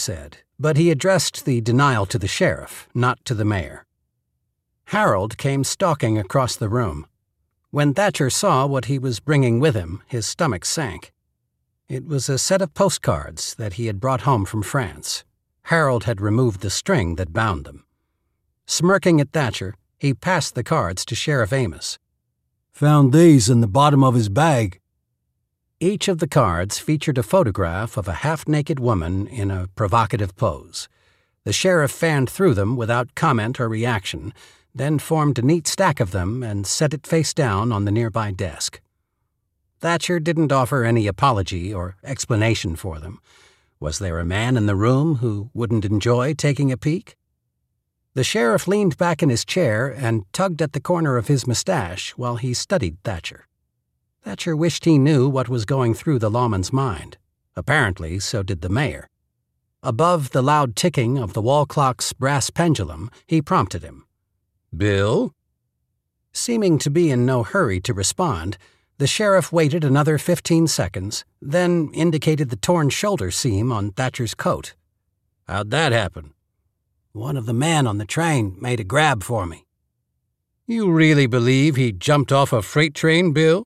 said, but he addressed the denial to the sheriff, not to the mayor. Harold came stalking across the room. When Thatcher saw what he was bringing with him, his stomach sank. It was a set of postcards that he had brought home from France. Harold had removed the string that bound them. Smirking at Thatcher, he passed the cards to Sheriff Amos. "Found these in the bottom of his bag." Each of the cards featured a photograph of a half-naked woman in a provocative pose. The sheriff fanned through them without comment or reaction, then formed a neat stack of them and set it face down on the nearby desk. Thatcher didn't offer any apology or explanation for them. Was there a man in the room who wouldn't enjoy taking a peek? The sheriff leaned back in his chair and tugged at the corner of his mustache while he studied Thatcher. Thatcher wished he knew what was going through the lawman's mind. Apparently, so did the mayor. Above the loud ticking of the wall clock's brass pendulum, he prompted him. "Bill?" Seeming to be in no hurry to respond, the sheriff waited another 15 seconds, then indicated the torn shoulder seam on Thatcher's coat. "How'd that happen?" "One of the men on the train made a grab for me." "You really believe he jumped off a freight train, Bill?"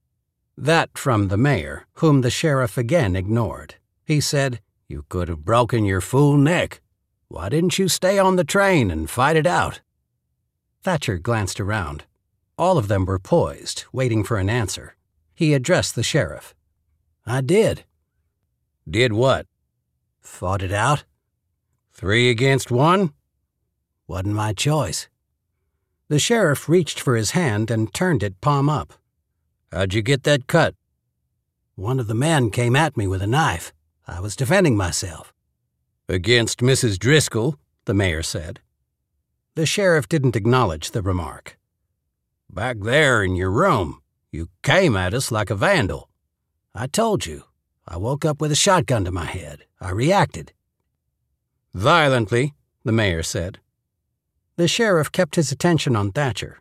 That from the mayor, whom the sheriff again ignored. He said, "You could have broken your fool neck. Why didn't you stay on the train and fight it out?" Thatcher glanced around. All of them were poised, waiting for an answer. He addressed the sheriff. "I did." "Did what?" "Fought it out." 3 against 1? "Wasn't my choice." The sheriff reached for his hand and turned it palm up. "How'd you get that cut?" "One of the men came at me with a knife. I was defending myself." "Against Mrs. Driscoll," the mayor said. The sheriff didn't acknowledge the remark. "Back there in your room, you came at us like a vandal." "I told you. I woke up with a shotgun to my head. I reacted." "Violently," the mayor said. The sheriff kept his attention on Thatcher.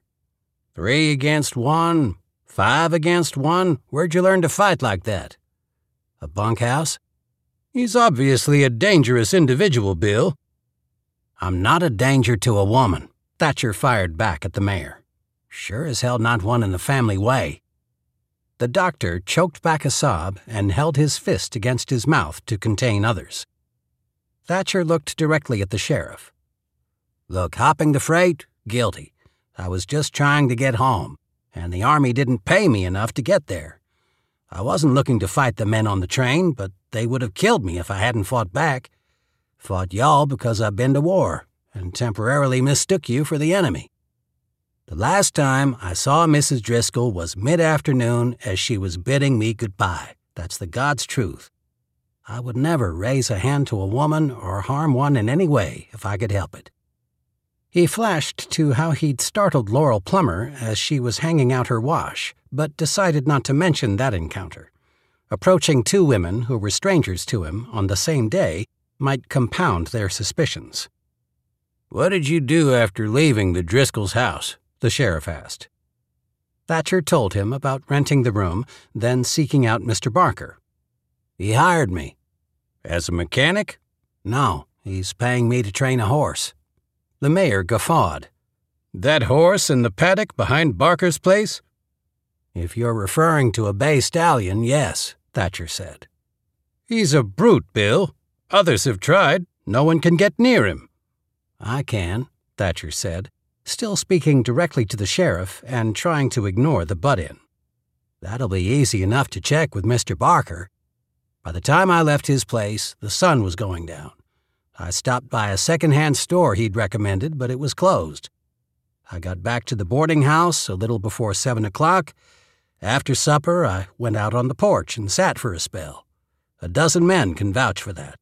3 against 1, 5 against 1, where'd you learn to fight like that?" "A bunkhouse." "He's obviously a dangerous individual, Bill." "I'm not a danger to a woman," Thatcher fired back at the mayor. "Sure as hell not one in the family way." The doctor choked back a sob and held his fist against his mouth to contain others. Thatcher looked directly at the sheriff. "Look, hopping the freight, guilty. I was just trying to get home, and the Army didn't pay me enough to get there. I wasn't looking to fight the men on the train, but they would have killed me if I hadn't fought back. Fought y'all because I've been to war, and temporarily mistook you for the enemy. The last time I saw Mrs. Driscoll was mid-afternoon as she was bidding me goodbye. That's the God's truth. I would never raise a hand to a woman or harm one in any way if I could help it." He flashed to how he'd startled Laurel Plummer as she was hanging out her wash, but decided not to mention that encounter. Approaching 2 women who were strangers to him on the same day might compound their suspicions. "What did you do after leaving the Driscoll's house?" the sheriff asked. Thatcher told him about renting the room, then seeking out Mr. Barker. "He hired me." "As a mechanic?" "No, he's paying me to train a horse." The mayor guffawed. "That horse in the paddock behind Barker's place?" "If you're referring to a bay stallion, yes," Thatcher said. "He's a brute, Bill. Others have tried. No one can get near him." "I can," Thatcher said, still speaking directly to the sheriff and trying to ignore the butt-in. "That'll be easy enough to check with Mr. Barker. By the time I left his place, the sun was going down. I stopped by a second-hand store he'd recommended, but it was closed. I got back to the boarding house a little before 7 o'clock. After supper, I went out on the porch and sat for a spell. A dozen men can vouch for that.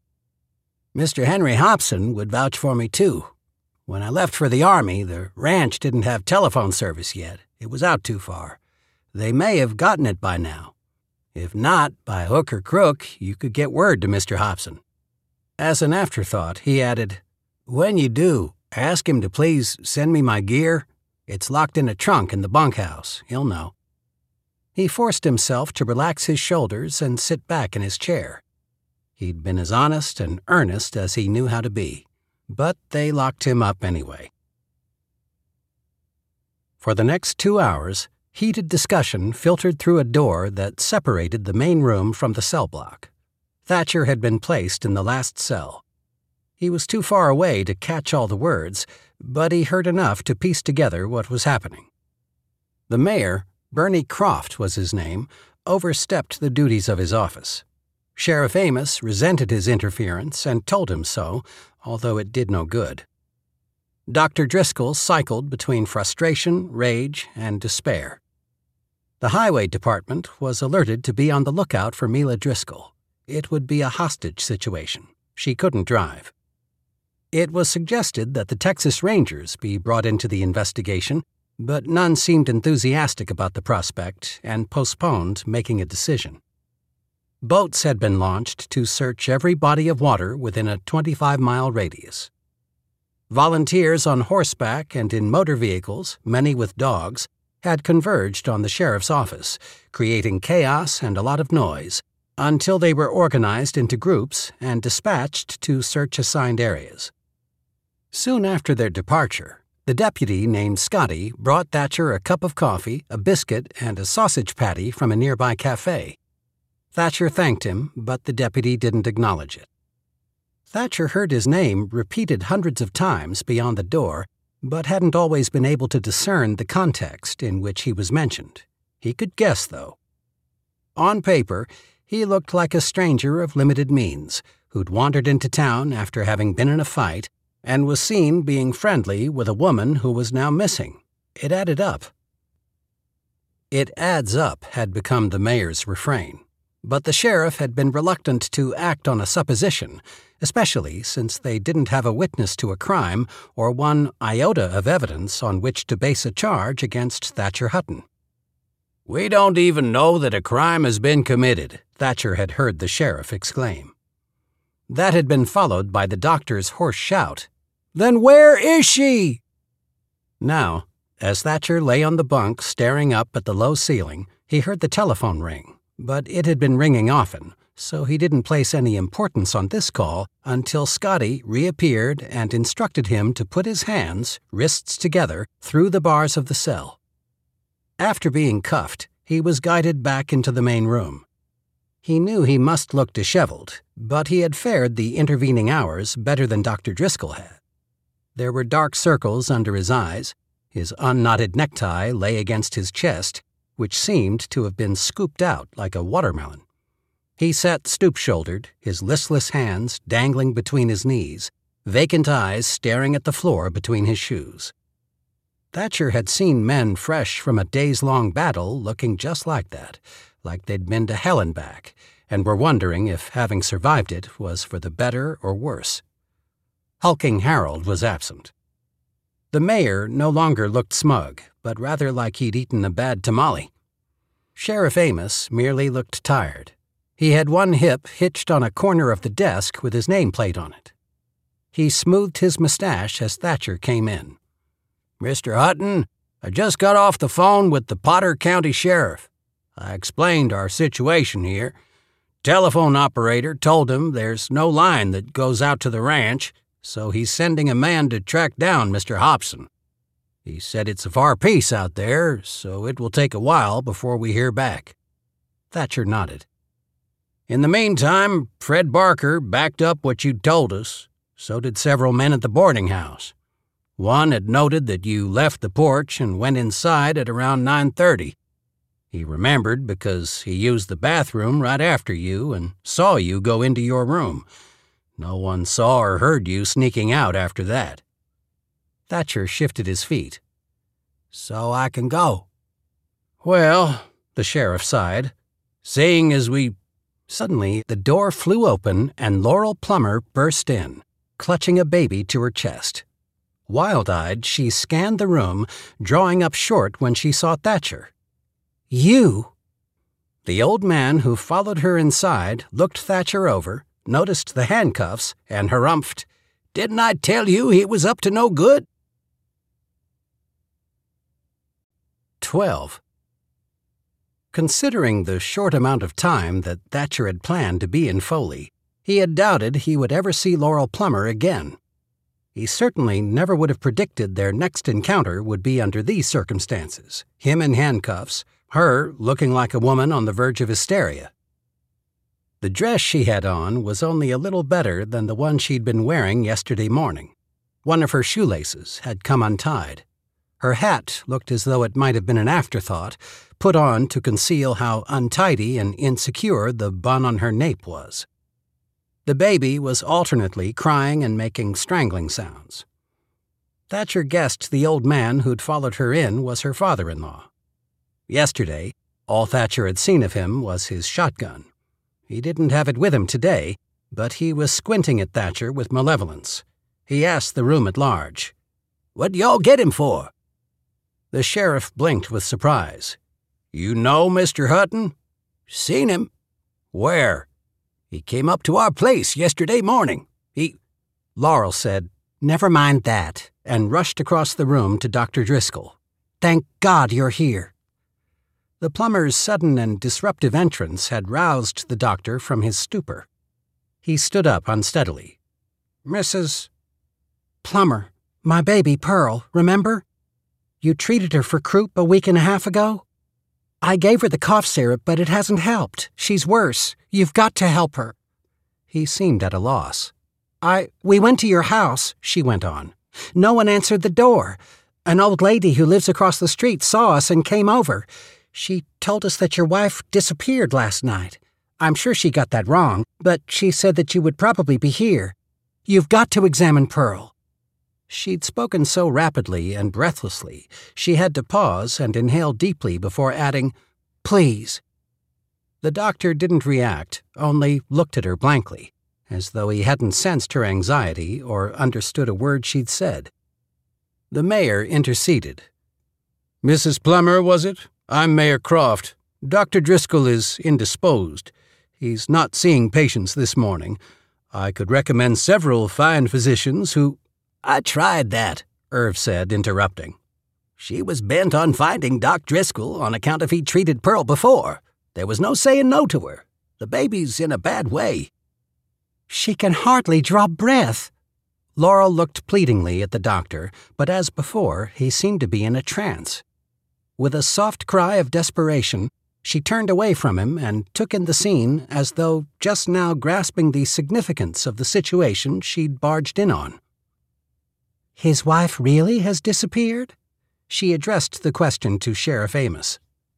Mr. Henry Hobson would vouch for me, too. When I left for the Army, the ranch didn't have telephone service yet. It was out too far. They may have gotten it by now. If not, by hook or crook, you could get word to Mr. Hobson." As an afterthought, he added, "When you do, ask him to please send me my gear. It's locked in a trunk in the bunkhouse. He'll know." He forced himself to relax his shoulders and sit back in his chair. He'd been as honest and earnest as he knew how to be, but they locked him up anyway. For the next 2 hours, heated discussion filtered through a door that separated the main room from the cell block. Thatcher had been placed in the last cell. He was too far away to catch all the words, but he heard enough to piece together what was happening. The mayor, Bernie Croft was his name, overstepped the duties of his office. Sheriff Amos resented his interference and told him so, although it did no good. Dr. Driscoll cycled between frustration, rage, and despair. The highway department was alerted to be on the lookout for Mila Driscoll. It would be a hostage situation. She couldn't drive. It was suggested that the Texas Rangers be brought into the investigation, but none seemed enthusiastic about the prospect and postponed making a decision. Boats had been launched to search every body of water within a 25-mile radius. Volunteers on horseback and in motor vehicles, many with dogs, had converged on the sheriff's office, creating chaos and a lot of noise, until they were organized into groups and dispatched to search assigned areas. Soon after their departure, the deputy named Scotty brought Thatcher a cup of coffee, a biscuit, and a sausage patty from a nearby cafe. Thatcher thanked him, but the deputy didn't acknowledge it. Thatcher heard his name repeated hundreds of times beyond the door, but hadn't always been able to discern the context in which he was mentioned. He could guess, though. On paper, he looked like a stranger of limited means, who'd wandered into town after having been in a fight, and was seen being friendly with a woman who was now missing. It added up. "It adds up" had become the mayor's refrain, but the sheriff had been reluctant to act on a supposition, especially since they didn't have a witness to a crime or one iota of evidence on which to base a charge against Thatcher Hutton. "We don't even know that a crime has been committed," Thatcher had heard the sheriff exclaim. That had been followed by the doctor's hoarse shout, "Then where is she?" Now, as Thatcher lay on the bunk staring up at the low ceiling, he heard the telephone ring, but it had been ringing often, so he didn't place any importance on this call until Scotty reappeared and instructed him to put his hands, wrists together, through the bars of the cell. After being cuffed, he was guided back into the main room. He knew he must look disheveled, but he had fared the intervening hours better than Dr. Driscoll had. There were dark circles under his eyes. His unknotted necktie lay against his chest, which seemed to have been scooped out like a watermelon. He sat stoop-shouldered, his listless hands dangling between his knees, vacant eyes staring at the floor between his shoes. Thatcher had seen men fresh from a days-long battle looking just like that, like they'd been to hell and back, and were wondering if having survived it was for the better or worse. Hulking Harold was absent. The mayor no longer looked smug, but rather like he'd eaten a bad tamale. Sheriff Amos merely looked tired. He had one hip hitched on a corner of the desk with his nameplate on it. He smoothed his mustache as Thatcher came in. "Mr. Hutton, I just got off the phone with the Potter County Sheriff. I explained our situation here. Telephone operator told him there's no line that goes out to the ranch, so he's sending a man to track down Mr. Hobson. He said it's a far piece out there, so it will take a while before we hear back." Thatcher nodded. "In the meantime, Fred Barker backed up what you told us. So did several men at the boarding house. One had noted that you left the porch and went inside at around 9:30. He remembered because he used the bathroom right after you and saw you go into your room. No one saw or heard you sneaking out after that." Thatcher shifted his feet. "So I can go?" "Well," the sheriff sighed, "seeing as we—" Suddenly, the door flew open and Laurel Plummer burst in, clutching a baby to her chest. Wild-eyed, she scanned the room, drawing up short when she saw Thatcher. "You?" The old man who followed her inside looked Thatcher over, noticed the handcuffs, and harumphed, "Didn't I tell you he was up to no good?" 12. Considering the short amount of time that Thatcher had planned to be in Foley, He had doubted he would ever see Laurel Plummer again. He certainly never would have predicted their next encounter would be under these circumstances, him in handcuffs, her looking like a woman on the verge of hysteria. The dress she had on was only a little better than the one she'd been wearing yesterday morning. One of her shoelaces had come untied. Her hat looked as though it might have been an afterthought, put on to conceal how untidy and insecure the bun on her nape was. The baby was alternately crying and making strangling sounds. Thatcher guessed the old man who'd followed her in was her father-in-law. Yesterday, all Thatcher had seen of him was his shotgun. He didn't have it with him today, but he was squinting at Thatcher with malevolence. He asked the room at large, "What y'all get him for?" The sheriff blinked with surprise. "You know Mr. Hutton?" "Seen him." "Where?" "He came up to our place yesterday morning. Laurel said, "Never mind that," and rushed across the room to Dr. Driscoll. "Thank God you're here." The plumber's sudden and disruptive entrance had roused the doctor from his stupor. He stood up unsteadily. "Mrs. Plummer, my baby Pearl, remember? You treated her for croup a week and a half ago? I gave her the cough syrup, but it hasn't helped. She's worse. You've got to help her." He seemed at a loss. We went to your house," she went on. "No one answered the door. An old lady who lives across the street saw us and came over. She told us that your wife disappeared last night. I'm sure she got that wrong, but she said that you would probably be here. You've got to examine Pearl." She'd spoken so rapidly and breathlessly, she had to pause and inhale deeply before adding, "Please." The doctor didn't react, only looked at her blankly, as though he hadn't sensed her anxiety or understood a word she'd said. The mayor interceded. "Mrs. Plummer, was it? I'm Mayor Croft. Dr. Driscoll is indisposed. He's not seeing patients this morning. I could recommend several fine physicians who—" "I tried that," Irv said, interrupting. "She was bent on finding Doc Driscoll on account of he'd treated Pearl before. There was no saying no to her. The baby's in a bad way." "She can hardly draw breath." Laurel looked pleadingly at the doctor, but as before, he seemed to be in a trance. With a soft cry of desperation, she turned away from him and took in the scene as though just now grasping the significance of the situation she'd barged in on. "His wife really has disappeared?" She addressed the question to Sheriff Amos.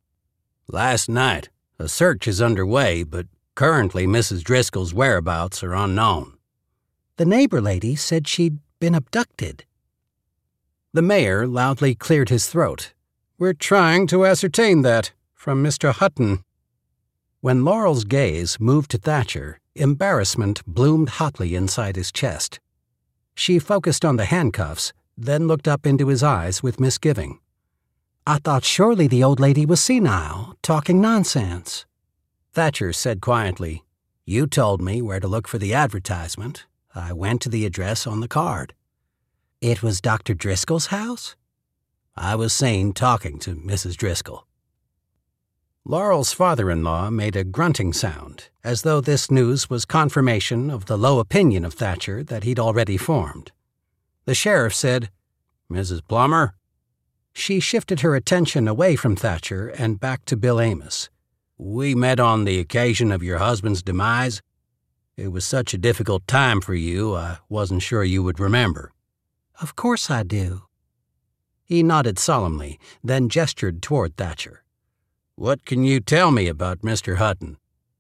"Last night. A search is underway, but currently Mrs. Driscoll's whereabouts are unknown." "The neighbor lady said she'd been abducted." The mayor loudly cleared his throat. "We're trying to ascertain that from Mr. Hutton." When Laurel's gaze moved to Thatcher, embarrassment bloomed hotly inside his chest. She focused on the handcuffs, then looked up into his eyes with misgiving. "I thought surely the old lady was senile, talking nonsense." Thatcher said quietly, "You told me where to look for the advertisement. I went to the address on the card." "It was Dr. Driscoll's house?" "I was seen talking to Mrs. Driscoll." Laurel's father-in-law made a grunting sound, as though this news was confirmation of the low opinion of Thatcher that he'd already formed. The sheriff said, "Mrs. Plummer?" She shifted her attention away from Thatcher and back to Bill Amos. "We met on the occasion of your husband's demise. It was such a difficult time for you, I wasn't sure you would remember." "Of course I do." He nodded solemnly, then gestured toward Thatcher. "What can you tell me about Mr. Hutton?"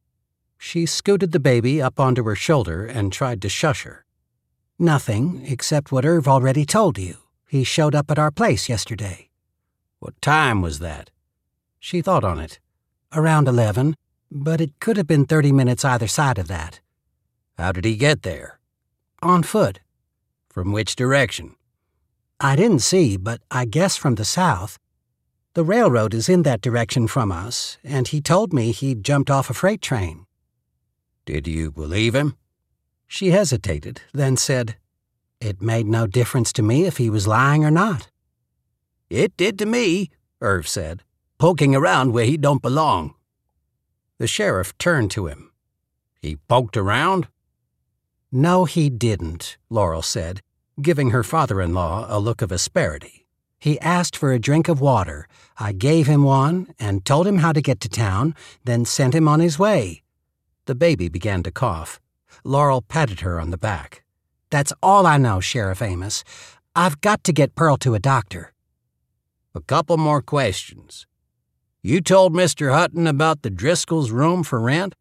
She scooted the baby up onto her shoulder and tried to shush her. "Nothing, except what Irv already told you. He showed up at our place yesterday." "What time was that?" She thought on it. "Around 11, but it could have been 30 minutes either side of that." "How did he get there?" "On foot." "From which direction?" "I didn't see, but I guess from the south. The railroad is in that direction from us, and he told me he'd jumped off a freight train." "Did you believe him?" She hesitated, then said, "It made no difference to me if he was lying or not." "It did to me," Irv said, "poking around where he don't belong." The sheriff turned to him. "He poked around?" No, he didn't, Laurel said, giving her father-in-law a look of asperity. He asked for a drink of water. I gave him one and told him how to get to town, then sent him on his way. The baby began to cough. Laurel patted her on the back. That's all I know, Sheriff Amos. I've got to get Pearl to a doctor. A couple more questions. You told Mr. Hutton about the Driscoll's room for rent?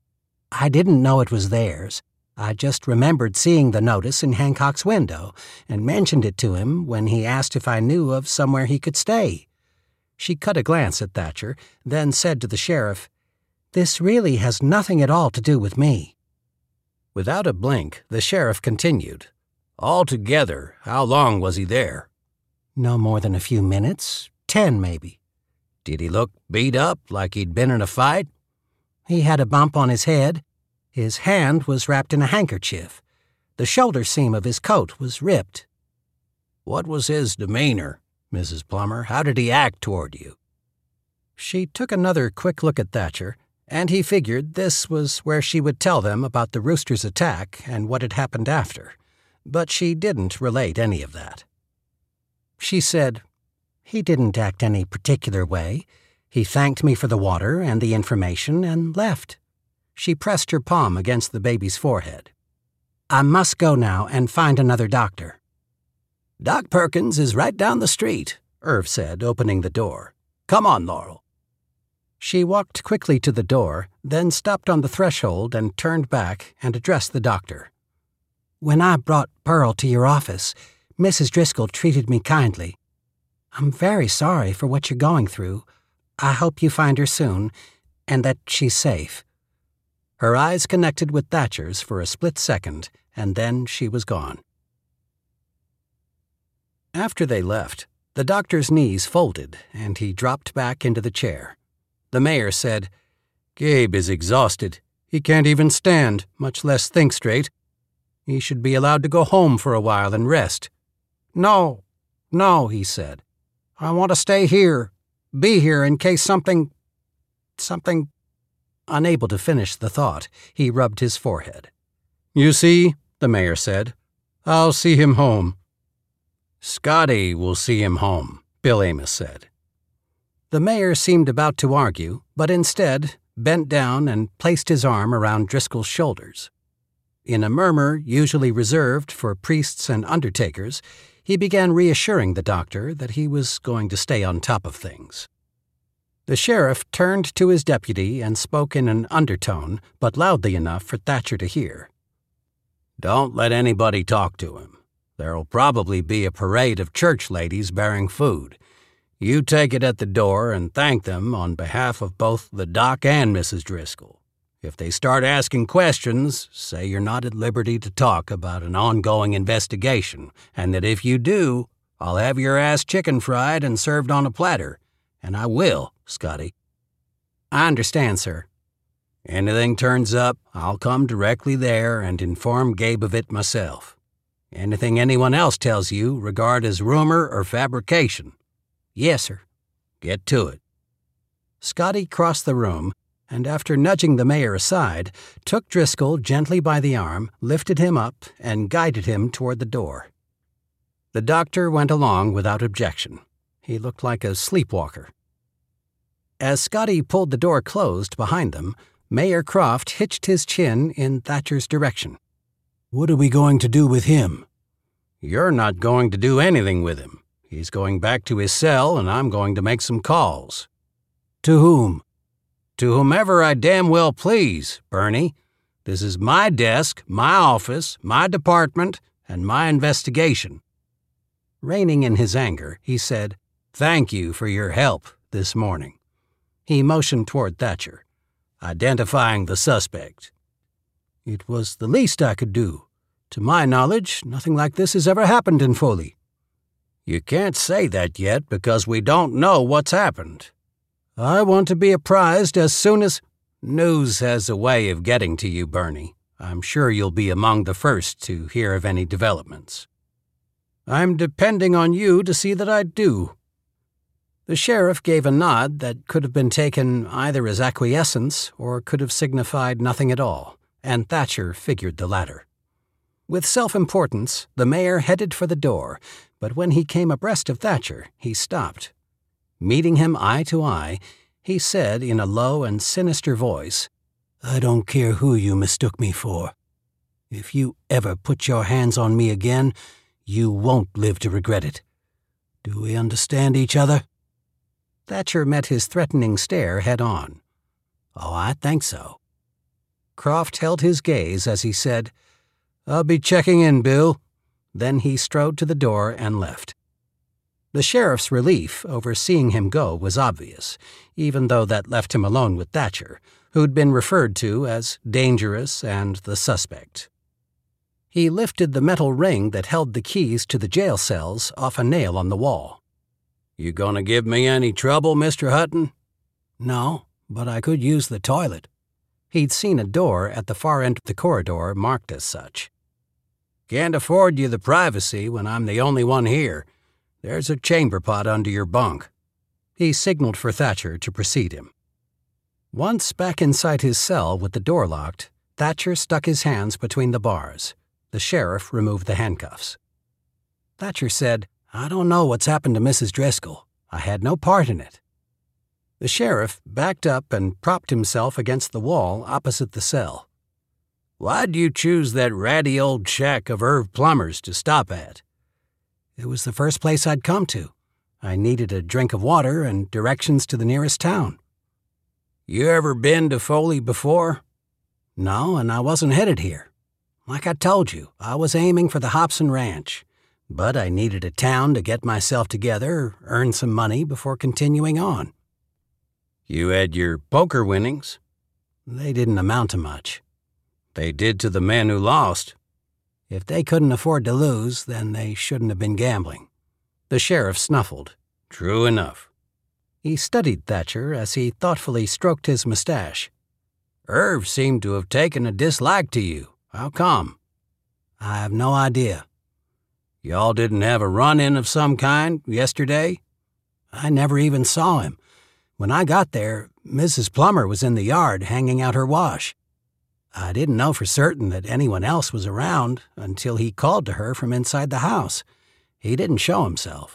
I didn't know it was theirs. I just remembered seeing the notice in Hancock's window and mentioned it to him when he asked if I knew of somewhere he could stay. She cut a glance at Thatcher, then said to the sheriff, This really has nothing at all to do with me. Without a blink, the sheriff continued. Altogether, how long was he there? No more than a few minutes, 10 maybe. Did he look beat up, like he'd been in a fight? He had a bump on his head. His hand was wrapped in a handkerchief. The shoulder seam of his coat was ripped. What was his demeanor, Mrs. Plummer? How did he act toward you? She took another quick look at Thatcher, and he figured this was where she would tell them about the rooster's attack and what had happened after. But she didn't relate any of that. She said, He didn't act any particular way. He thanked me for the water and the information and left. She pressed her palm against the baby's forehead. I must go now and find another doctor. Doc Perkins is right down the street, Irv said, opening the door. Come on, Laurel. She walked quickly to the door, then stopped on the threshold and turned back and addressed the doctor. When I brought Pearl to your office, Mrs. Driscoll treated me kindly. I'm very sorry for what you're going through. I hope you find her soon, and that she's safe. Her eyes connected with Thatcher's for a split second, and then she was gone. After they left, the doctor's knees folded, and he dropped back into the chair. The mayor said, Gabe is exhausted. He can't even stand, much less think straight. He should be allowed to go home for a while and rest. No, he said. I want to stay here, be here in case something... Unable to finish the thought, he rubbed his forehead. You see, the mayor said, I'll see him home. Scotty will see him home, Bill Amos said. The mayor seemed about to argue, but instead bent down and placed his arm around Driscoll's shoulders. In a murmur usually reserved for priests and undertakers, he began reassuring the doctor that he was going to stay on top of things. The sheriff turned to his deputy and spoke in an undertone, but loudly enough for Thatcher to hear. Don't let anybody talk to him. There'll probably be a parade of church ladies bearing food. You take it at the door and thank them on behalf of both the doc and Mrs. Driscoll. If they start asking questions, say you're not at liberty to talk about an ongoing investigation, and that if you do, I'll have your ass chicken fried and served on a platter. And I will, Scotty. I understand, sir. Anything turns up, I'll come directly there and inform Gabe of it myself. Anything anyone else tells you, regard as rumor or fabrication. Yes, sir. Get to it. Scotty crossed the room, and after nudging the mayor aside, took Driscoll gently by the arm, lifted him up, and guided him toward the door. The doctor went along without objection. He looked like a sleepwalker. As Scotty pulled the door closed behind them, Mayor Croft hitched his chin in Thatcher's direction. What are we going to do with him? You're not going to do anything with him. He's going back to his cell, and I'm going to make some calls. To whom? To whomever I damn well please, Bernie. This is my desk, my office, my department, and my investigation. Reining in his anger, he said, Thank you for your help this morning. He motioned toward Thatcher. Identifying the suspect. It was the least I could do. To my knowledge, nothing like this has ever happened in Foley. You can't say that yet because we don't know what's happened. I want to be apprised as soon as... News has a way of getting to you, Bernie. I'm sure you'll be among the first to hear of any developments. I'm depending on you to see that I do. The sheriff gave a nod that could have been taken either as acquiescence or could have signified nothing at all, and Thatcher figured the latter. With self-importance, the mayor headed for the door, but when he came abreast of Thatcher, he stopped. Meeting him eye to eye, he said in a low and sinister voice, "I don't care who you mistook me for. If you ever put your hands on me again, you won't live to regret it. Do we understand each other?" Thatcher met his threatening stare head-on. "Oh, I think so." Croft held his gaze as he said, "I'll be checking in, Bill." Then he strode to the door and left. The sheriff's relief over seeing him go was obvious, even though that left him alone with Thatcher, who'd been referred to as dangerous and the suspect. He lifted the metal ring that held the keys to the jail cells off a nail on the wall. "You gonna give me any trouble, Mr. Hutton?" "No, but I could use the toilet." He'd seen a door at the far end of the corridor marked as such. "Can't afford you the privacy when I'm the only one here. There's a chamber pot under your bunk." He signaled for Thatcher to precede him. Once back inside his cell with the door locked, Thatcher stuck his hands between the bars. The sheriff removed the handcuffs. Thatcher said, "I don't know what's happened to Mrs. Driscoll. I had no part in it." The sheriff backed up and propped himself against the wall opposite the cell. "Why'd you choose that ratty old shack of Irv Plummer's to stop at?" "It was the first place I'd come to. I needed a drink of water and directions to the nearest town." "You ever been to Foley before?" "No, and I wasn't headed here. Like I told you, I was aiming for the Hobson Ranch, but I needed a town to get myself together, earn some money before continuing on." "You had your poker winnings?" "They didn't amount to much." "They did to the men who lost." "If they couldn't afford to lose, then they shouldn't have been gambling." The sheriff snuffled. "True enough." He studied Thatcher as he thoughtfully stroked his mustache. "Irv seemed to have taken a dislike to you. How come?" "I have no idea." "Y'all didn't have a run-in of some kind yesterday?" "I never even saw him. When I got there, Mrs. Plummer was in the yard hanging out her wash. I didn't know for certain that anyone else was around until he called to her from inside the house. He didn't show himself."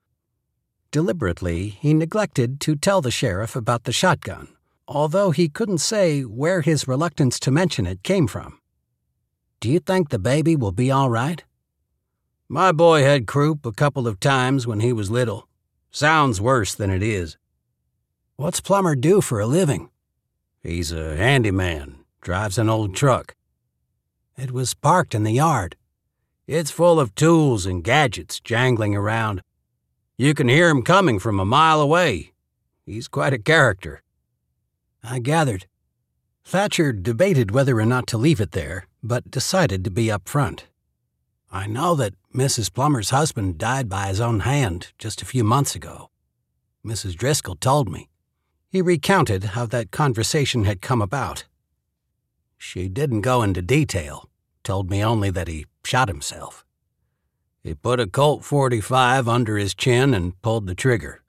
Deliberately, he neglected to tell the sheriff about the shotgun, although he couldn't say where his reluctance to mention it came from. "Do you think the baby will be all right?" "My boy had croup a couple of times when he was little. Sounds worse than it is." "What's Plummer do for a living?" "He's a handyman. Drives an old truck." "It was parked in the yard." "It's full of tools and gadgets jangling around. You can hear him coming from a mile away. He's quite a character." "I gathered." Thatcher debated whether or not to leave it there, but decided to be up front. "I know that Mrs. Plummer's husband died by his own hand just a few months ago. Mrs. Driscoll told me." He recounted how that conversation had come about. "She didn't go into detail, told me only that he shot himself. He put a Colt .45 under his chin and pulled the trigger."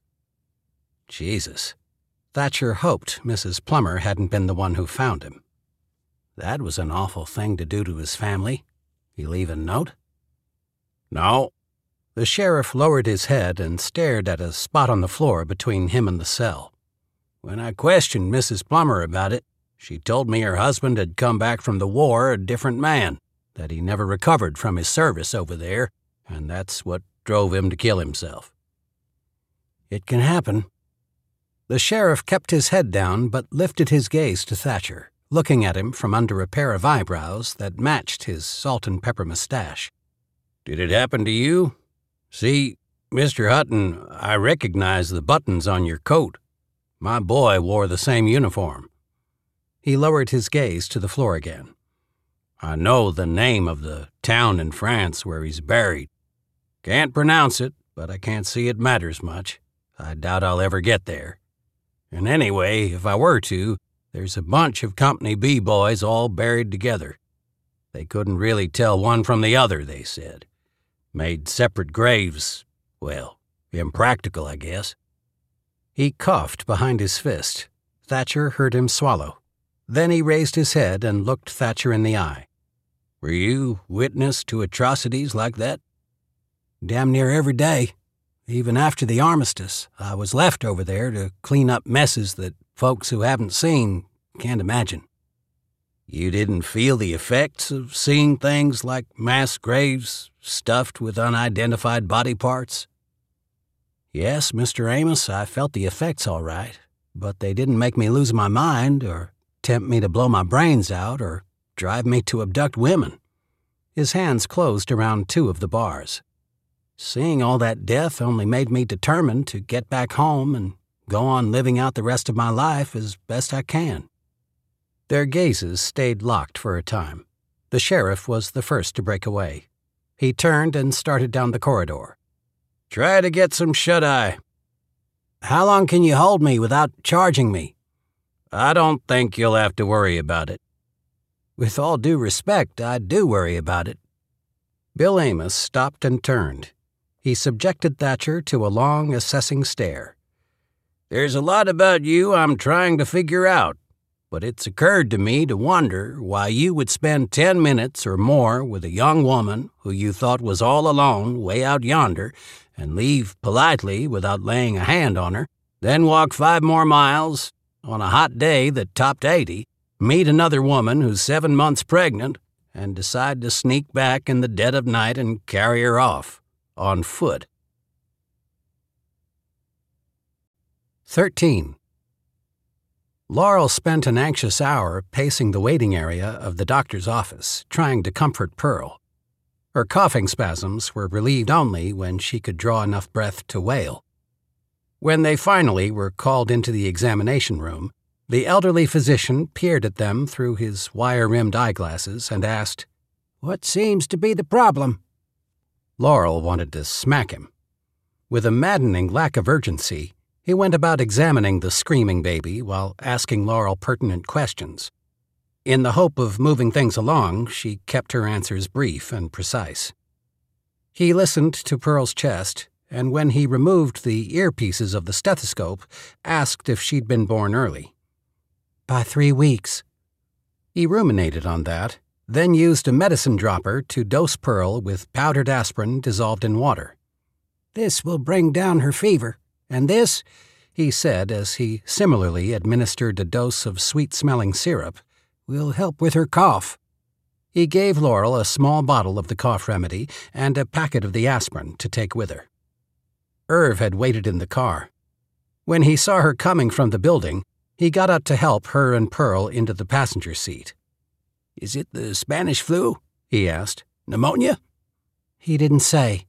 Jesus. Thatcher hoped Mrs. Plummer hadn't been the one who found him. That was an awful thing to do to his family. He leave a note? "No." The sheriff lowered his head and stared at a spot on the floor between him and the cell. "When I questioned Mrs. Plummer about it, she told me her husband had come back from the war a different man, that he never recovered from his service over there, and that's what drove him to kill himself." "It can happen." The sheriff kept his head down but lifted his gaze to Thatcher, looking at him from under a pair of eyebrows that matched his salt and pepper mustache. "Did it happen to you? See, Mr. Hutton, I recognize the buttons on your coat. My boy wore the same uniform." He lowered his gaze to the floor again. "I know the name of the town in France where he's buried. Can't pronounce it, but I can't see it matters much. I doubt I'll ever get there. And anyway, if I were to, there's a bunch of Company B boys all buried together. They couldn't really tell one from the other, they said. Made separate graves. Well, impractical, I guess." He coughed behind his fist. Thatcher heard him swallow. Then he raised his head and looked Thatcher in the eye. Were you witness to atrocities like that? Damn near every day. Even after the armistice, I was left over there to clean up messes that folks who haven't seen can't imagine. You didn't feel the effects of seeing things like mass graves stuffed with unidentified body parts? Yes, Mr. Amos, I felt the effects all right, but they didn't make me lose my mind or tempt me to blow my brains out or drive me to abduct women. His hands closed around two of the bars. Seeing all that death only made me determined to get back home and go on living out the rest of my life as best I can. Their gazes stayed locked for a time. The sheriff was the first to break away. He turned and started down the corridor. Try to get some shut-eye. How long can you hold me without charging me? I don't think you'll have to worry about it. With all due respect, I do worry about it. Bill Amos stopped and turned. He subjected Thatcher to a long, assessing stare. There's a lot about you I'm trying to figure out, but it's occurred to me to wonder why you would spend 10 minutes or more with a young woman who you thought was all alone way out yonder and leave politely without laying a hand on her, then walk 5 more miles on a hot day that topped 80, meet another woman who's 7 months pregnant, and decide to sneak back in the dead of night and carry her off, on foot. 13. Laurel spent an anxious hour pacing the waiting area of the doctor's office, trying to comfort Pearl. Her coughing spasms were relieved only when she could draw enough breath to wail. When they finally were called into the examination room, the elderly physician peered at them through his wire-rimmed eyeglasses and asked, "What seems to be the problem?" Laurel wanted to smack him. With a maddening lack of urgency, he went about examining the screaming baby while asking Laurel pertinent questions. In the hope of moving things along, she kept her answers brief and precise. He listened to Pearl's chest, and when he removed the earpieces of the stethoscope, asked if she'd been born early. "By 3 weeks." He ruminated on that, then used a medicine dropper to dose Pearl with powdered aspirin dissolved in water. "This will bring down her fever, and this," he said as he similarly administered a dose of sweet-smelling syrup, "will help with her cough." He gave Laurel a small bottle of the cough remedy and a packet of the aspirin to take with her. Irv had waited in the car. When he saw her coming from the building, he got up to help her and Pearl into the passenger seat. "Is it the Spanish flu?" he asked. "Pneumonia?" He didn't say.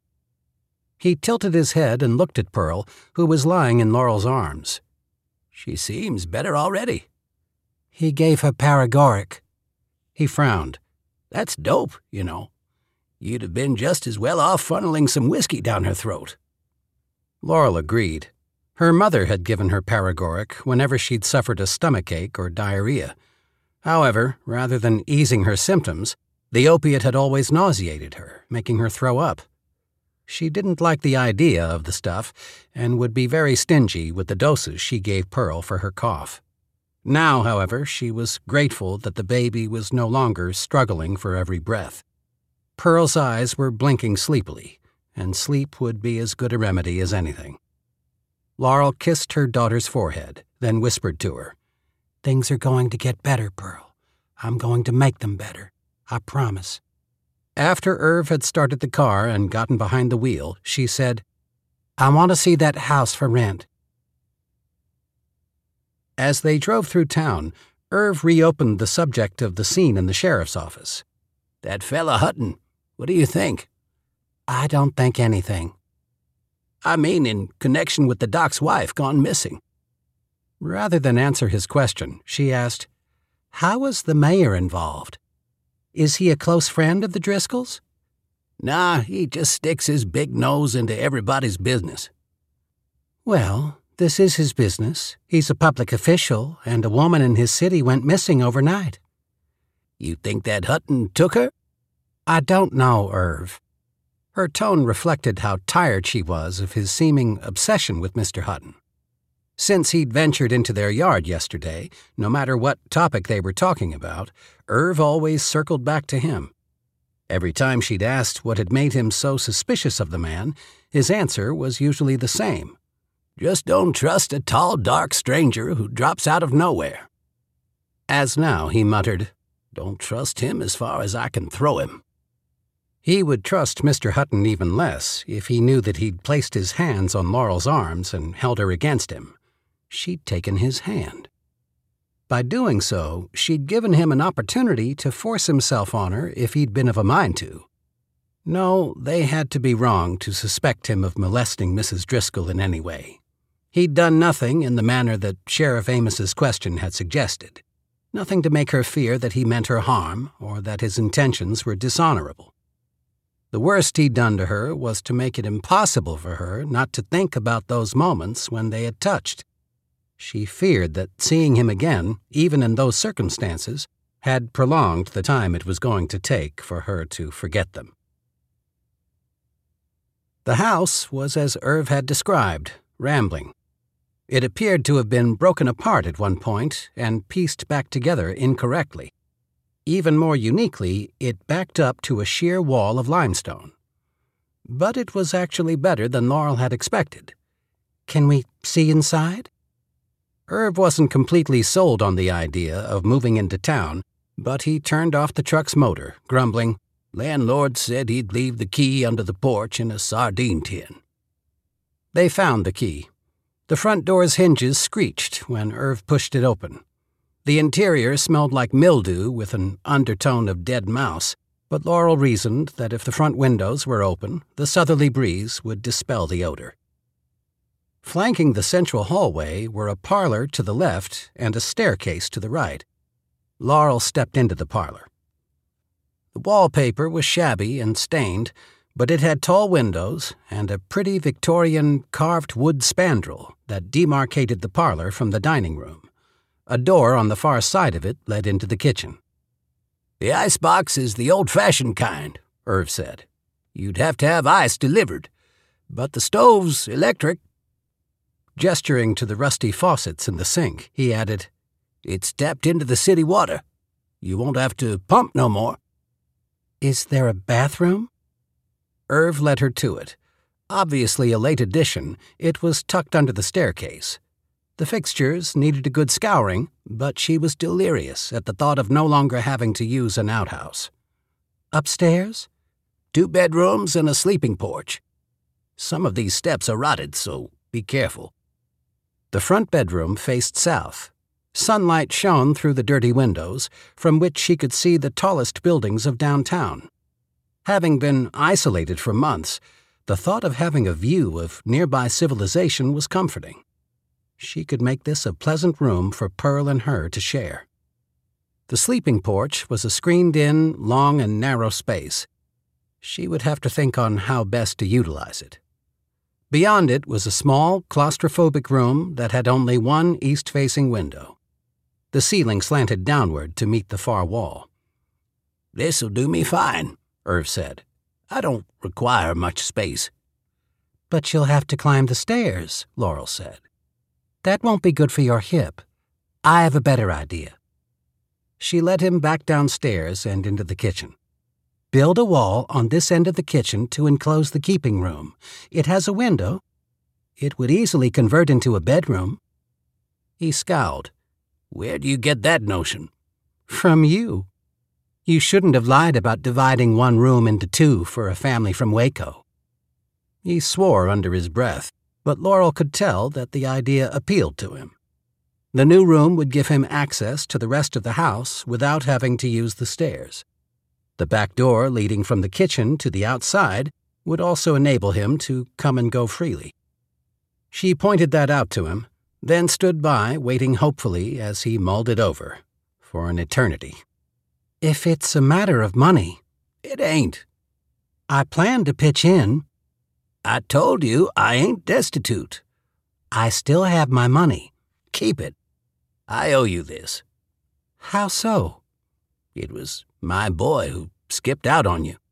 He tilted his head and looked at Pearl, who was lying in Laurel's arms. "She seems better already." He gave her paregoric. He frowned. "That's dope, you know. You'd have been just as well off funneling some whiskey down her throat." Laurel agreed. Her mother had given her paregoric whenever she'd suffered a stomachache or diarrhea. However, rather than easing her symptoms, the opiate had always nauseated her, making her throw up. She didn't like the idea of the stuff and would be very stingy with the doses she gave Pearl for her cough. Now, however, she was grateful that the baby was no longer struggling for every breath. Pearl's eyes were blinking sleepily, and sleep would be as good a remedy as anything. Laurel kissed her daughter's forehead, then whispered to her, "Things are going to get better, Pearl. I'm going to make them better. I promise." After Irv had started the car and gotten behind the wheel, she said, "I want to see that house for rent." As they drove through town, Irv reopened the subject of the scene in the sheriff's office. "That fella Hutton, what do you think?" "I don't think anything." "I mean in connection with the doc's wife gone missing." Rather than answer his question, she asked, "How was the mayor involved? Is he a close friend of the Driscolls?" "Nah, he just sticks his big nose into everybody's business." "Well, this is his business. He's a public official, and a woman in his city went missing overnight." "You think that Hutton took her?" "I don't know, Irv." Her tone reflected how tired she was of his seeming obsession with Mr. Hutton. Since he'd ventured into their yard yesterday, no matter what topic they were talking about, Irv always circled back to him. Every time she'd asked what had made him so suspicious of the man, his answer was usually the same. "Just don't trust a tall, dark stranger who drops out of nowhere." As now, he muttered, "Don't trust him as far as I can throw him." He would trust Mr. Hutton even less if he knew that he'd placed his hands on Laurel's arms and held her against him. She'd taken his hand. By doing so, she'd given him an opportunity to force himself on her if he'd been of a mind to. No, they had to be wrong to suspect him of molesting Mrs. Driscoll in any way. He'd done nothing in the manner that Sheriff Amos's question had suggested. Nothing to make her fear that he meant her harm or that his intentions were dishonorable. The worst he'd done to her was to make it impossible for her not to think about those moments when they had touched. She feared that seeing him again, even in those circumstances, had prolonged the time it was going to take for her to forget them. The house was as Irv had described, rambling. It appeared to have been broken apart at one point and pieced back together incorrectly. Even more uniquely, it backed up to a sheer wall of limestone. But it was actually better than Laurel had expected. "Can we see inside?" Irv wasn't completely sold on the idea of moving into town, but he turned off the truck's motor, grumbling, "Landlord said he'd leave the key under the porch in a sardine tin." They found the key. The front door's hinges screeched when Irv pushed it open. The interior smelled like mildew with an undertone of dead mouse, but Laurel reasoned that if the front windows were open, the southerly breeze would dispel the odor. Flanking the central hallway were a parlor to the left and a staircase to the right. Laurel stepped into the parlor. The wallpaper was shabby and stained, but it had tall windows and a pretty Victorian carved wood spandrel that demarcated the parlor from the dining room. A door on the far side of it led into the kitchen. "The icebox is the old-fashioned kind," Irv said. "You'd have to have ice delivered, but the stove's electric." Gesturing to the rusty faucets in the sink, he added, "It's tapped into the city water. You won't have to pump no more." "Is there a bathroom?" Irv led her to it. Obviously a late addition, it was tucked under the staircase. The fixtures needed a good scouring, but she was delirious at the thought of no longer having to use an outhouse. "Upstairs?" 2 bedrooms and a sleeping porch. Some of these steps are rotted, so be careful." The front bedroom faced south. Sunlight shone through the dirty windows, from which she could see the tallest buildings of downtown. Having been isolated for months, the thought of having a view of nearby civilization was comforting. She could make this a pleasant room for Pearl and her to share. The sleeping porch was a screened-in, long and narrow space. She would have to think on how best to utilize it. Beyond it was a small, claustrophobic room that had only one east-facing window. The ceiling slanted downward to meet the far wall. "This'll do me fine," Irv said. "I don't require much space." "But you'll have to climb the stairs," Laurel said. "That won't be good for your hip. I have a better idea." She led him back downstairs and into the kitchen. "Build a wall on this end of the kitchen to enclose the keeping room. It has a window. It would easily convert into a bedroom." He scowled. "Where do you get that notion?" "From you. You shouldn't have lied about dividing one room into 2 for a family from Waco." He swore under his breath, but Laurel could tell that the idea appealed to him. The new room would give him access to the rest of the house without having to use the stairs. The back door leading from the kitchen to the outside would also enable him to come and go freely. She pointed that out to him, then stood by, waiting hopefully as he mulled it over, for an eternity. "If it's a matter of money..." "It ain't." "I plan to pitch in." "I told you I ain't destitute." "I still have my money." "Keep it. I owe you this." "How so?" "It was my boy who skipped out on you."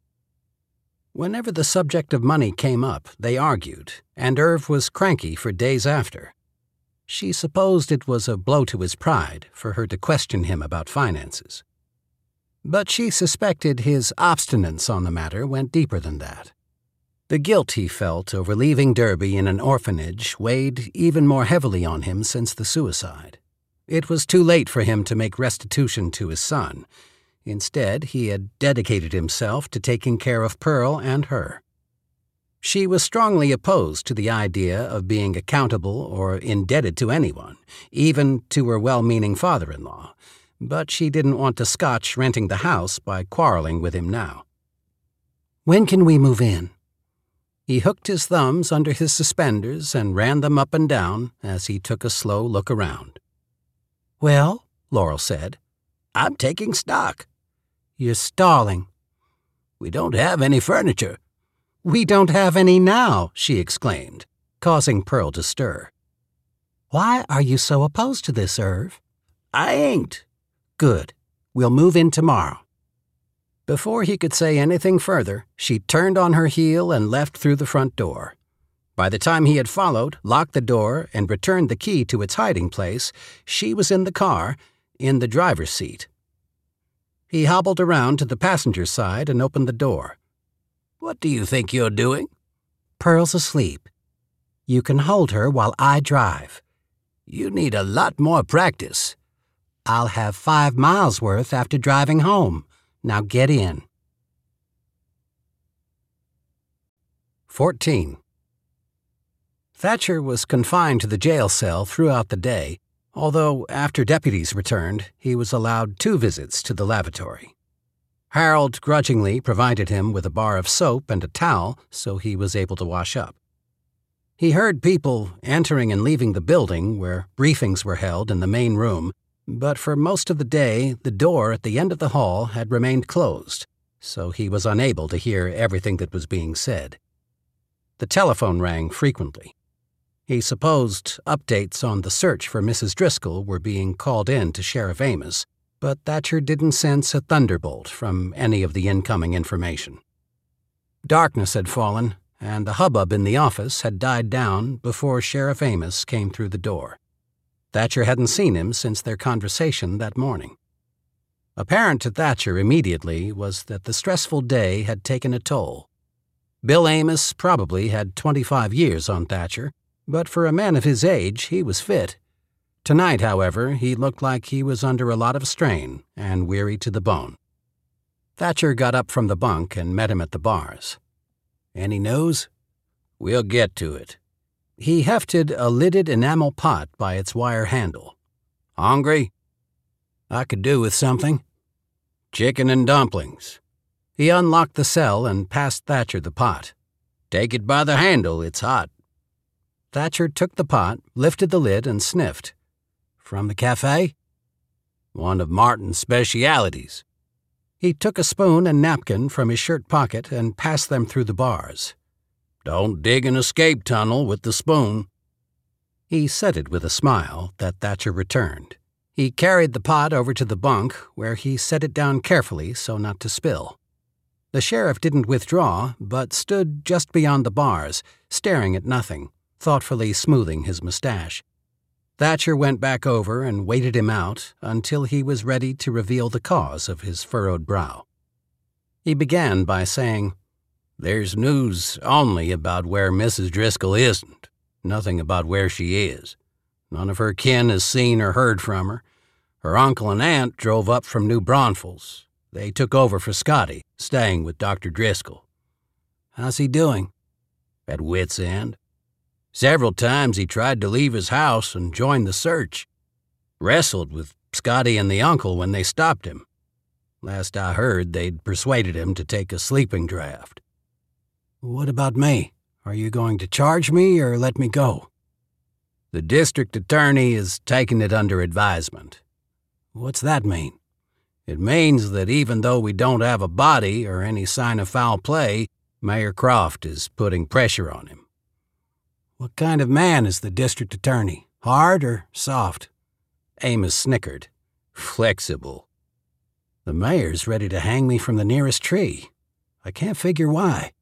Whenever the subject of money came up, they argued, and Irv was cranky for days after. She supposed it was a blow to his pride for her to question him about finances. But she suspected his obstinance on the matter went deeper than that. The guilt he felt over leaving Derby in an orphanage weighed even more heavily on him since the suicide. It was too late for him to make restitution to his son. Instead, he had dedicated himself to taking care of Pearl and her. She was strongly opposed to the idea of being accountable or indebted to anyone, even to her well-meaning father-in-law, but she didn't want to scotch renting the house by quarreling with him now. "When can we move in?" He hooked his thumbs under his suspenders and ran them up and down as he took a slow look around. "Well," Laurel said, "I'm taking stock." "You're stalling." "We don't have any furniture." "We don't have any now," she exclaimed, causing Pearl to stir. "Why are you so opposed to this, Irv?" "I ain't." "Good. We'll move in tomorrow." Before he could say anything further, she turned on her heel and left through the front door. By the time he had followed, locked the door, and returned the key to its hiding place, she was in the car, in the driver's seat. He hobbled around to the passenger side and opened the door. "What do you think you're doing?" "Pearl's asleep. You can hold her while I drive." "You need a lot more practice." "I'll have 5 miles worth after driving home. Now get in." 14. Thatcher was confined to the jail cell throughout the day, although after deputies returned, he was allowed 2 visits to the lavatory. Harold grudgingly provided him with a bar of soap and a towel so he was able to wash up. He heard people entering and leaving the building where briefings were held in the main room, but for most of the day the door at the end of the hall had remained closed, so he was unable to hear everything that was being said. The telephone rang frequently. He supposed updates on the search for Mrs. Driscoll were being called in to Sheriff Amos, but Thatcher didn't sense a thunderbolt from any of the incoming information. Darkness had fallen, and the hubbub in the office had died down before Sheriff Amos came through the door. Thatcher hadn't seen him since their conversation that morning. Apparent to Thatcher immediately was that the stressful day had taken a toll. Bill Amos probably had 25 years on Thatcher, but for a man of his age, he was fit. Tonight, however, he looked like he was under a lot of strain and weary to the bone. Thatcher got up from the bunk and met him at the bars. "Any news?" "We'll get to it." He hefted a lidded enamel pot by its wire handle. "Hungry?" "I could do with something." "Chicken and dumplings." He unlocked the cell and passed Thatcher the pot. "Take it by the handle, it's hot." Thatcher took the pot, lifted the lid, and sniffed. "From the cafe?" "One of Martin's specialities." He took a spoon and napkin from his shirt pocket and passed them through the bars. "Don't dig an escape tunnel with the spoon." He said it with a smile that Thatcher returned. He carried the pot over to the bunk, where he set it down carefully so not to spill. The sheriff didn't withdraw, but stood just beyond the bars, staring at nothing, thoughtfully smoothing his mustache. Thatcher went back over and waited him out until he was ready to reveal the cause of his furrowed brow. He began by saying, "There's news only about where Mrs. Driscoll isn't, nothing about where she is. None of her kin has seen or heard from her. Her uncle and aunt drove up from New Braunfels. They took over for Scotty, staying with Dr. Driscoll." "How's he doing?" "At wit's end. Several times he tried to leave his house and join the search. Wrestled with Scotty and the uncle when they stopped him. Last I heard, they'd persuaded him to take a sleeping draft." "What about me? Are you going to charge me or let me go?" "The district attorney is taking it under advisement." "What's that mean?" "It means that even though we don't have a body or any sign of foul play, Mayor Croft is putting pressure on him." "What kind of man is the district attorney? Hard or soft?" Amos snickered. "Flexible." "The mayor's ready to hang me from the nearest tree. I can't figure why."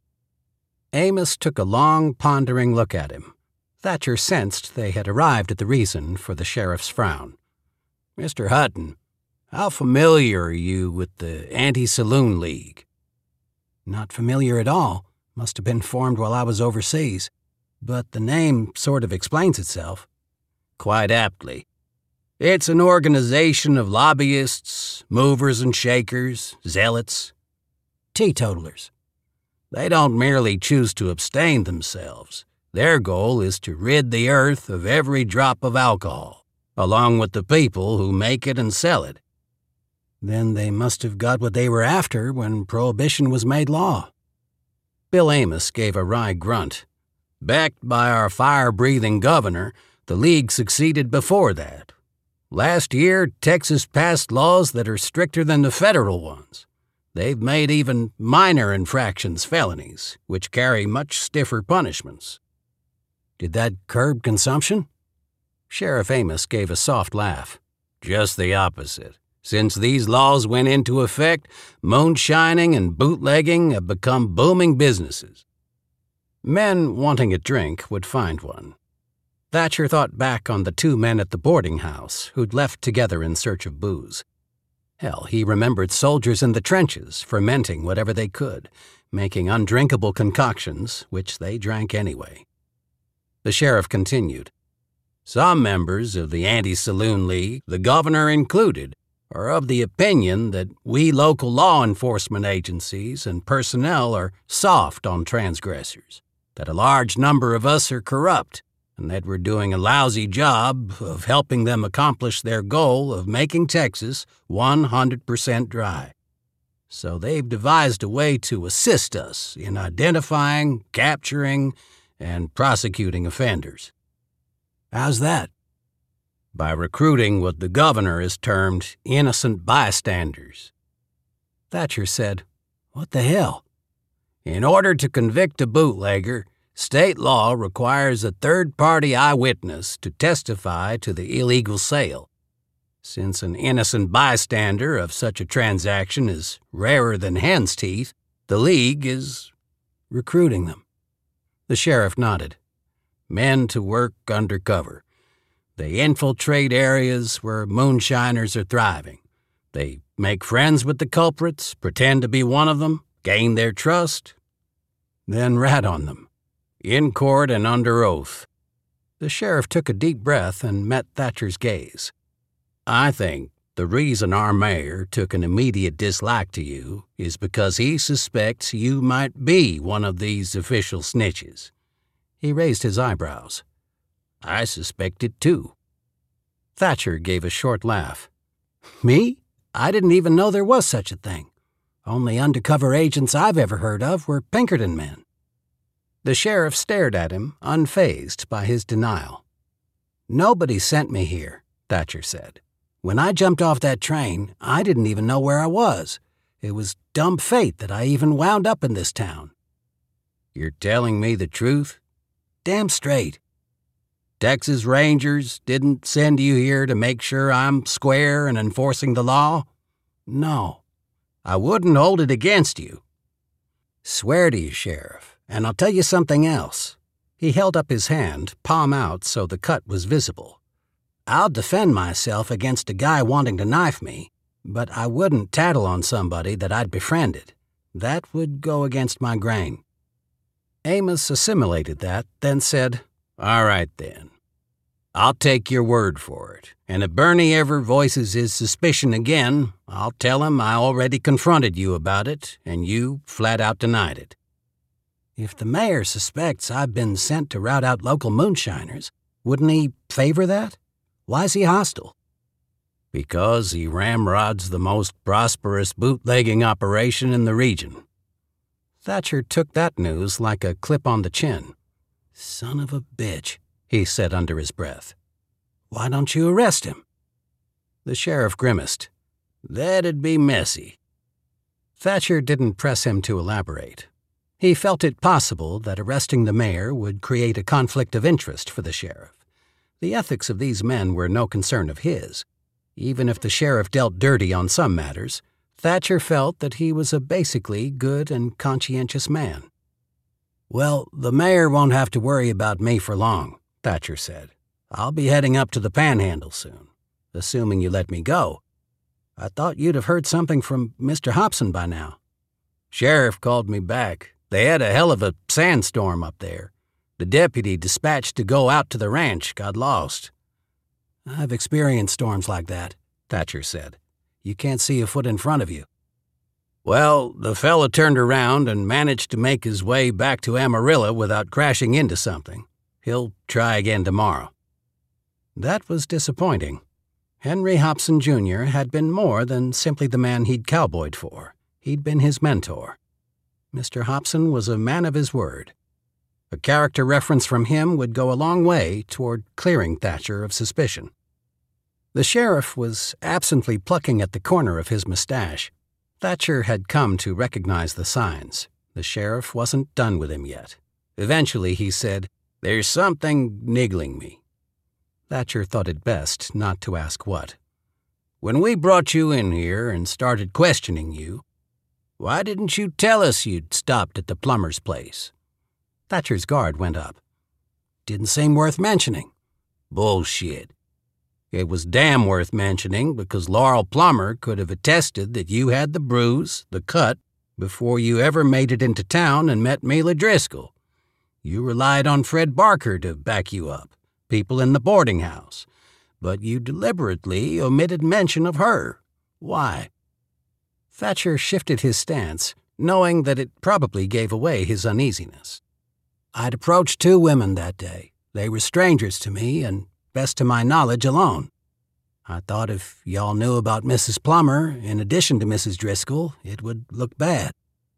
Amos took a long, pondering look at him. Thatcher sensed they had arrived at the reason for the sheriff's frown. "Mr. Hutton, How familiar are you with the Anti-Saloon League? Not familiar at all. Must have been formed while I was overseas. But the name sort of explains itself. Quite aptly. It's an organization of lobbyists, movers and shakers, zealots, teetotalers. They don't merely choose to abstain themselves. Their goal is to rid the earth of every drop of alcohol, along with the people who make it and sell it. Then they must have got what they were after when Prohibition was made law. Bill Amos gave a wry grunt. Backed by our fire-breathing governor, the League succeeded before that. Last year, Texas passed laws that are stricter than the federal ones. They've made even minor infractions felonies, which carry much stiffer punishments. Did that curb consumption? Sheriff Amos gave a soft laugh. Just the opposite. Since these laws went into effect, moonshining and bootlegging have become booming businesses. Men wanting a drink would find one. Thatcher thought back on the 2 men at the boarding house who'd left together in search of booze. Hell, he remembered soldiers in the trenches fermenting whatever they could, making undrinkable concoctions, which they drank anyway. The sheriff continued. Some members of the Anti-Saloon League, the governor included, are of the opinion that we local law enforcement agencies and personnel are soft on transgressors, that a large number of us are corrupt, and that we're doing a lousy job of helping them accomplish their goal of making Texas 100% dry. So they've devised a way to assist us in identifying, capturing, and prosecuting offenders. How's that? By recruiting what the governor has termed innocent bystanders. Thatcher said, "What the hell?" In order to convict a bootlegger, state law requires a third-party eyewitness to testify to the illegal sale. Since an innocent bystander of such a transaction is rarer than hen's teeth, the League is recruiting them. The sheriff nodded. Men to work undercover. They infiltrate areas where moonshiners are thriving. They make friends with the culprits, pretend to be one of them, gain their trust, then rat on them. In court and under oath. The sheriff took a deep breath and met Thatcher's gaze. I think the reason our mayor took an immediate dislike to you is because he suspects you might be one of these official snitches. He raised his eyebrows. I suspect it too. Thatcher gave a short laugh. Me? I didn't even know there was such a thing. Only undercover agents I've ever heard of were Pinkerton men. The sheriff stared at him, unfazed by his denial. Nobody sent me here, Thatcher said. When I jumped off that train, I didn't even know where I was. It was dumb fate that I even wound up in this town. You're telling me the truth? Damn straight. Texas Rangers didn't send you here to make sure I'm square and enforcing the law? No. I wouldn't hold it against you. Swear to you, Sheriff, and I'll tell you something else. He held up his hand, palm out so the cut was visible. I'll defend myself against a guy wanting to knife me, but I wouldn't tattle on somebody that I'd befriended. That would go against my grain. Amos assimilated that, then said, All right, then. I'll take your word for it, and if Bernie ever voices his suspicion again, I'll tell him I already confronted you about it, and you flat out denied it. If the mayor suspects I've been sent to rout out local moonshiners, wouldn't he favor that? Why's he hostile? Because he ramrods the most prosperous bootlegging operation in the region. Thatcher took that news like a clip on the chin. Son of a bitch, he said under his breath. Why don't you arrest him? The sheriff grimaced. That'd be messy. Thatcher didn't press him to elaborate. He felt it possible that arresting the mayor would create a conflict of interest for the sheriff. The ethics of these men were no concern of his. Even if the sheriff dealt dirty on some matters, Thatcher felt that he was a basically good and conscientious man. Well, the mayor won't have to worry about me for long, Thatcher said. I'll be heading up to the Panhandle soon, assuming you let me go. I thought you'd have heard something from Mr. Hobson by now." "Sheriff called me back. They had a hell of a sandstorm up there. The deputy dispatched to go out to the ranch got lost." "I've experienced storms like that," Thatcher said. "You can't see a foot in front of you." "Well, the fella turned around and managed to make his way back to Amarillo without crashing into something. He'll try again tomorrow." That was disappointing. Henry Hobson, Jr. had been more than simply the man he'd cowboyed for. He'd been his mentor. Mr. Hobson was a man of his word. A character reference from him would go a long way toward clearing Thatcher of suspicion. The sheriff was absently plucking at the corner of his mustache. Thatcher had come to recognize the signs. The sheriff wasn't done with him yet. Eventually he said, "There's something niggling me." Thatcher thought it best not to ask what. "When we brought you in here and started questioning you, why didn't you tell us you'd stopped at the plumber's place?" Thatcher's guard went up. "Didn't seem worth mentioning." "Bullshit. It was damn worth mentioning because Laurel Plummer could have attested that you had the bruise, the cut, before you ever made it into town and met Mila Driscoll. You relied on Fred Barker to back you up, people in the boarding house, but you deliberately omitted mention of her. Why?" Thatcher shifted his stance, knowing that it probably gave away his uneasiness. "I'd approached 2 women that day. They were strangers to me and, best to my knowledge, alone. I thought if y'all knew about Mrs. Plummer, in addition to Mrs. Driscoll, it would look bad."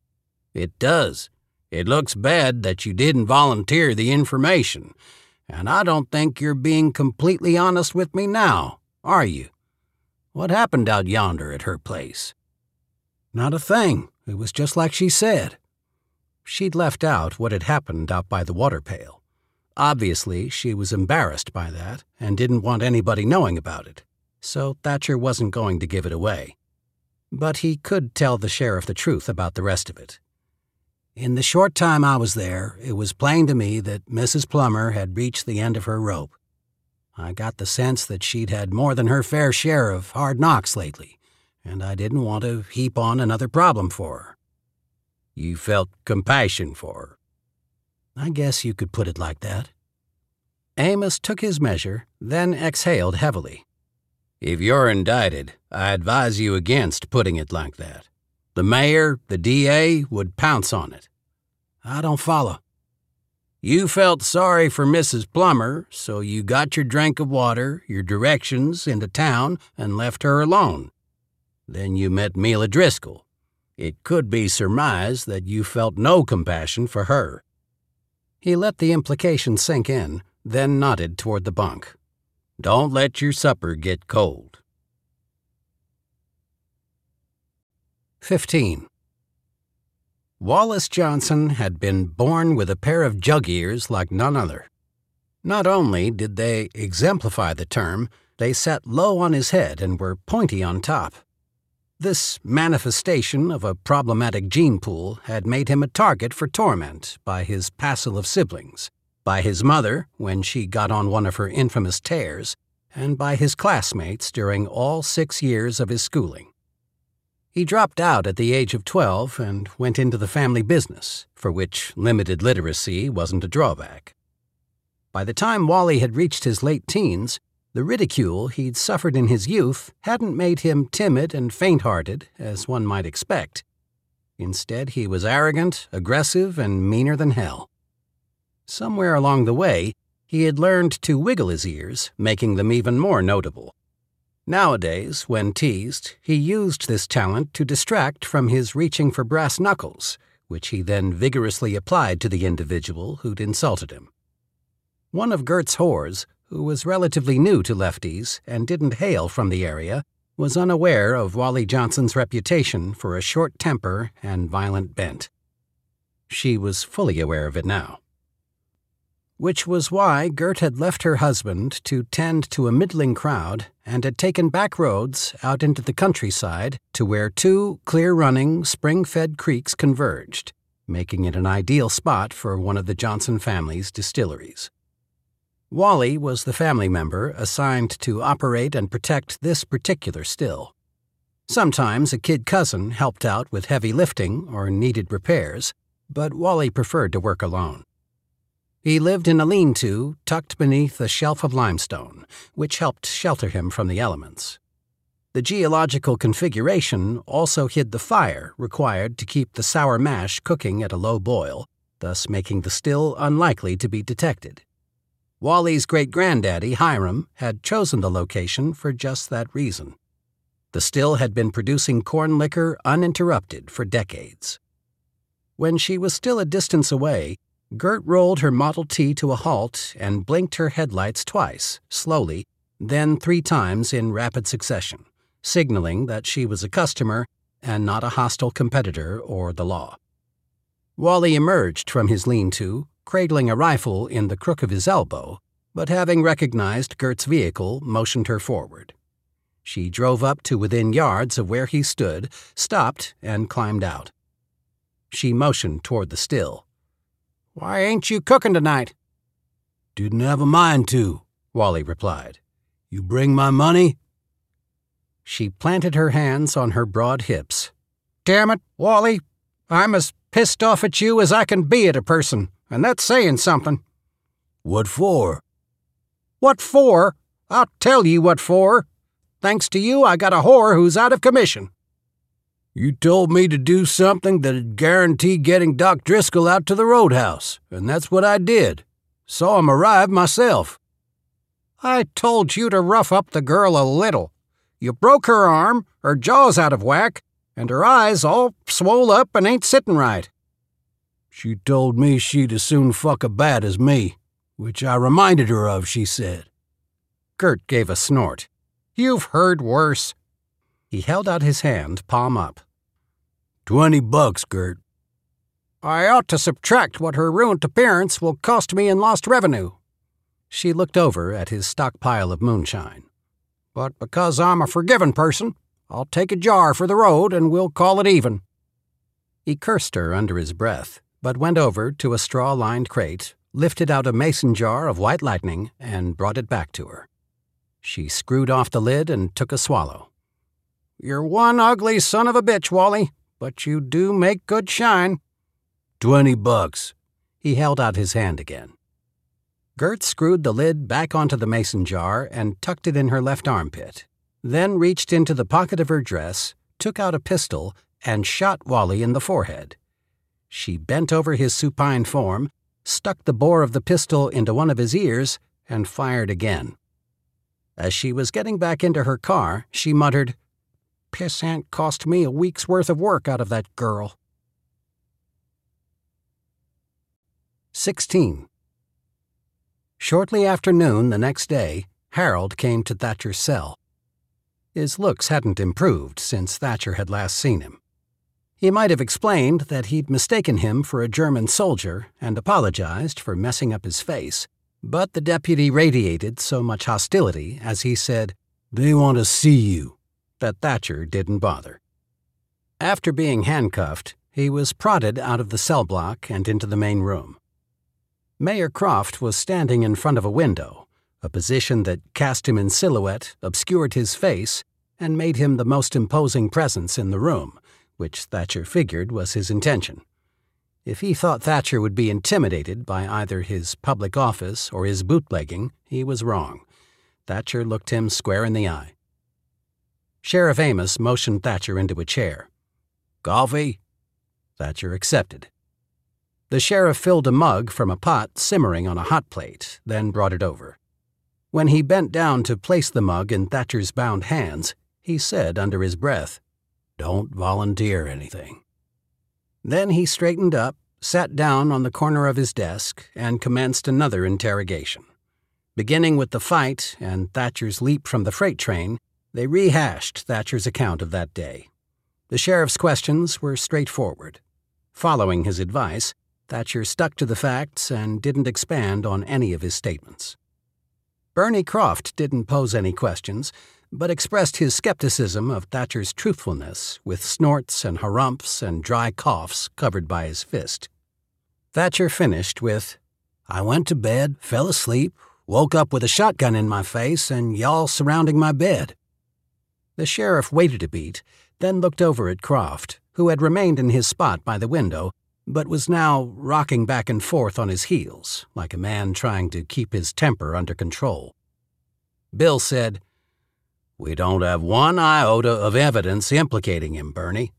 "It does. It looks bad that you didn't volunteer the information, and I don't think you're being completely honest with me now, are you? What happened out yonder at her place?" "Not a thing. It was just like she said." She'd left out what had happened out by the water pail. Obviously, she was embarrassed by that and didn't want anybody knowing about it, so Thatcher wasn't going to give it away. But he could tell the sheriff the truth about the rest of it. "In the short time I was there, it was plain to me that Mrs. Plummer had reached the end of her rope. I got the sense that she'd had more than her fair share of hard knocks lately, and I didn't want to heap on another problem for her." "You felt compassion for her?" "I guess you could put it like that." Amos took his measure, then exhaled heavily. "If you're indicted, I advise you against putting it like that. The mayor, the DA, would pounce on it." "I don't follow." "You felt sorry for Mrs. Plummer, so you got your drink of water, your directions into town, and left her alone. Then you met Mila Driscoll. It could be surmised that you felt no compassion for her." He let the implication sink in, then nodded toward the bunk. "Don't let your supper get cold." 15. Wallace Johnson had been born with a pair of jug ears like none other. Not only did they exemplify the term, they sat low on his head and were pointy on top. This manifestation of a problematic gene pool had made him a target for torment by his passel of siblings, by his mother when she got on one of her infamous tears, and by his classmates during all 6 years of his schooling. He dropped out at the age of 12 and went into the family business, for which limited literacy wasn't a drawback. By the time Wally had reached his late teens, the ridicule he'd suffered in his youth hadn't made him timid and faint-hearted, as one might expect. Instead, he was arrogant, aggressive, and meaner than hell. Somewhere along the way, he had learned to wiggle his ears, making them even more notable. Nowadays, when teased, he used this talent to distract from his reaching for brass knuckles, which he then vigorously applied to the individual who'd insulted him. One of Gert's whores, who was relatively new to lefties and didn't hail from the area, was unaware of Wally Johnson's reputation for a short temper and violent bent. She was fully aware of it now. Which was why Gert had left her husband to tend to a middling crowd and had taken back roads out into the countryside to where 2 clear-running, spring-fed creeks converged, making it an ideal spot for one of the Johnson family's distilleries. Wally was the family member assigned to operate and protect this particular still. Sometimes a kid cousin helped out with heavy lifting or needed repairs, but Wally preferred to work alone. He lived in a lean-to tucked beneath a shelf of limestone, which helped shelter him from the elements. The geological configuration also hid the fire required to keep the sour mash cooking at a low boil, thus making the still unlikely to be detected. Wally's great-granddaddy, Hiram, had chosen the location for just that reason. The still had been producing corn liquor uninterrupted for decades. When she was still a distance away, Gert rolled her Model T to a halt and blinked her headlights twice, slowly, then 3 times in rapid succession, signaling that she was a customer and not a hostile competitor or the law. Wally emerged from his lean-to, cradling a rifle in the crook of his elbow, but having recognized Gert's vehicle, motioned her forward. She drove up to within yards of where he stood, stopped, and climbed out. She motioned toward the still. "Why ain't you cooking tonight?" "Didn't have a mind to," Wally replied. "You bring my money?" She planted her hands on her broad hips. "Damn it, Wally, I'm as pissed off at you as I can be at a person, and that's saying something." "What for?" "What for? I'll tell you what for. Thanks to you, I got a whore who's out of commission." "You told me to do something that'd guarantee getting Doc Driscoll out to the roadhouse, and that's what I did. Saw him arrive myself." "I told you to rough up the girl a little. You broke her arm, her jaw's out of whack, and her eyes all swole up and ain't sitting right." "She told me she'd as soon fuck a bat as me, which I reminded her of, she said." Gert gave a snort. "You've heard worse." He held out his hand, palm up. $20, Gert." "I ought to subtract what her ruined appearance will cost me in lost revenue." She looked over at his stockpile of moonshine. "But because I'm a forgiving person, I'll take a jar for the road and we'll call it even." He cursed her under his breath, but went over to a straw-lined crate, lifted out a mason jar of white lightning, and brought it back to her. She screwed off the lid and took a swallow. "You're one ugly son of a bitch, Wally, but you do make good shine." $20. He held out his hand again. Gert screwed the lid back onto the mason jar and tucked it in her left armpit, then reached into the pocket of her dress, took out a pistol, and shot Wally in the forehead. She bent over his supine form, stuck the bore of the pistol into one of his ears, and fired again. As she was getting back into her car, she muttered, "Pissant cost me a week's worth of work out of that girl." 16. Shortly after noon the next day, Harold came to Thatcher's cell. His looks hadn't improved since Thatcher had last seen him. He might have explained that he'd mistaken him for a German soldier and apologized for messing up his face, but the deputy radiated so much hostility as he said, "They want to see you," that Thatcher didn't bother. After being handcuffed, he was prodded out of the cell block and into the main room. Mayor Croft was standing in front of a window, a position that cast him in silhouette, obscured his face, and made him the most imposing presence in the room, which Thatcher figured was his intention. If he thought Thatcher would be intimidated by either his public office or his bootlegging, he was wrong. Thatcher looked him square in the eye. Sheriff Amos motioned Thatcher into a chair. "Coffee?" Thatcher accepted. The sheriff filled a mug from a pot simmering on a hot plate, then brought it over. When he bent down to place the mug in Thatcher's bound hands, he said under his breath, "Don't volunteer anything." Then he straightened up, sat down on the corner of his desk, and commenced another interrogation. Beginning with the fight and Thatcher's leap from the freight train, they rehashed Thatcher's account of that day. The sheriff's questions were straightforward. Following his advice, Thatcher stuck to the facts and didn't expand on any of his statements. Bernie Croft didn't pose any questions, but expressed his skepticism of Thatcher's truthfulness with snorts and harumphs and dry coughs covered by his fist. Thatcher finished with, "I went to bed, fell asleep, woke up with a shotgun in my face and y'all surrounding my bed." The sheriff waited a beat, then looked over at Croft, who had remained in his spot by the window, but was now rocking back and forth on his heels, like a man trying to keep his temper under control. Bill said, "We don't have one iota of evidence implicating him, Bernie."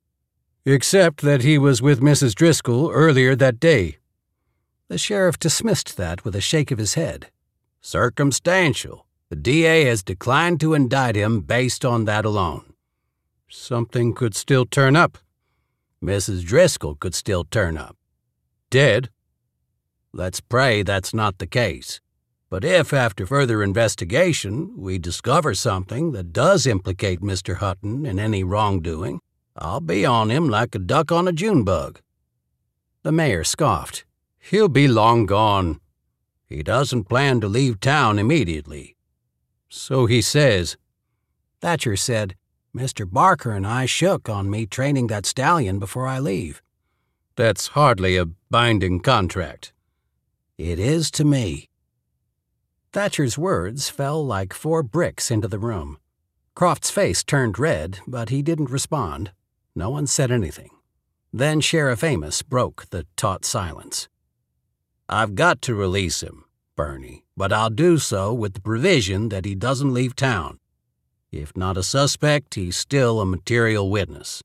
"Except that he was with Mrs. Driscoll earlier that day." The sheriff dismissed that with a shake of his head. "Circumstantial. The DA has declined to indict him based on that alone." "Something could still turn up." "Mrs. Driscoll could still turn up." "Dead?" "Let's pray that's not the case. But if, after further investigation, we discover something that does implicate Mr. Hutton in any wrongdoing, I'll be on him like a duck on a June bug." The mayor scoffed. "He'll be long gone." "He doesn't plan to leave town immediately." "So he says." Thatcher said, "Mr. Barker and I shook on me training that stallion before I leave." "That's hardly a binding contract." "It is to me." Thatcher's words fell like 4 bricks into the room. Croft's face turned red, but he didn't respond. No one said anything. Then Sheriff Amos broke the taut silence. "I've got to release him, Bernie, but I'll do so with the provision that he doesn't leave town. If not a suspect, he's still a material witness."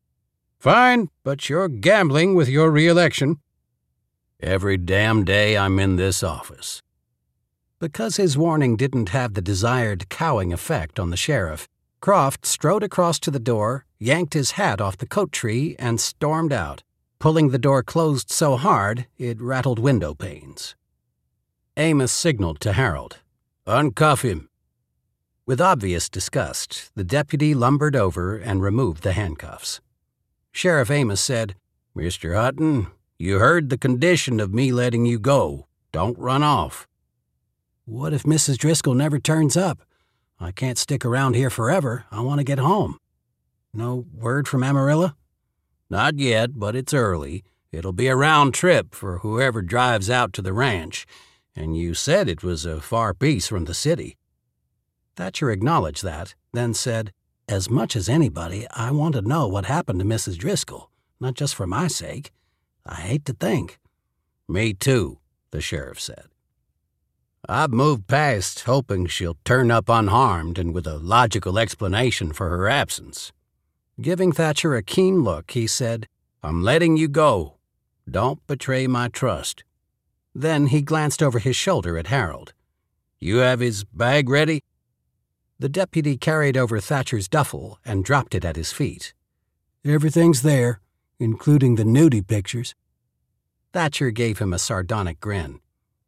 "Fine, but you're gambling with your re-election." "Every damn day I'm in this office." Because his warning didn't have the desired cowing effect on the sheriff, Croft strode across to the door, yanked his hat off the coat tree, and stormed out, pulling the door closed so hard it rattled window panes. Amos signaled to Harold, "Uncuff him." With obvious disgust, the deputy lumbered over and removed the handcuffs. Sheriff Amos said, "Mr. Hutton, you heard the condition of me letting you go. Don't run off." "What if Mrs. Driscoll never turns up? I can't stick around here forever. I want to get home." "No word from Amarilla?" "Not yet, but it's early. It'll be a round trip for whoever drives out to the ranch, and you said it was a far piece from the city." Thatcher acknowledged that, then said, "As much as anybody, I want to know what happened to Mrs. Driscoll, not just for my sake. I hate to think." "Me too," the sheriff said. "I've moved past hoping she'll turn up unharmed and with a logical explanation for her absence." Giving Thatcher a keen look, he said, "I'm letting you go. Don't betray my trust." Then he glanced over his shoulder at Harold. "You have his bag ready?" The deputy carried over Thatcher's duffel and dropped it at his feet. "Everything's there, including the nudie pictures." Thatcher gave him a sardonic grin.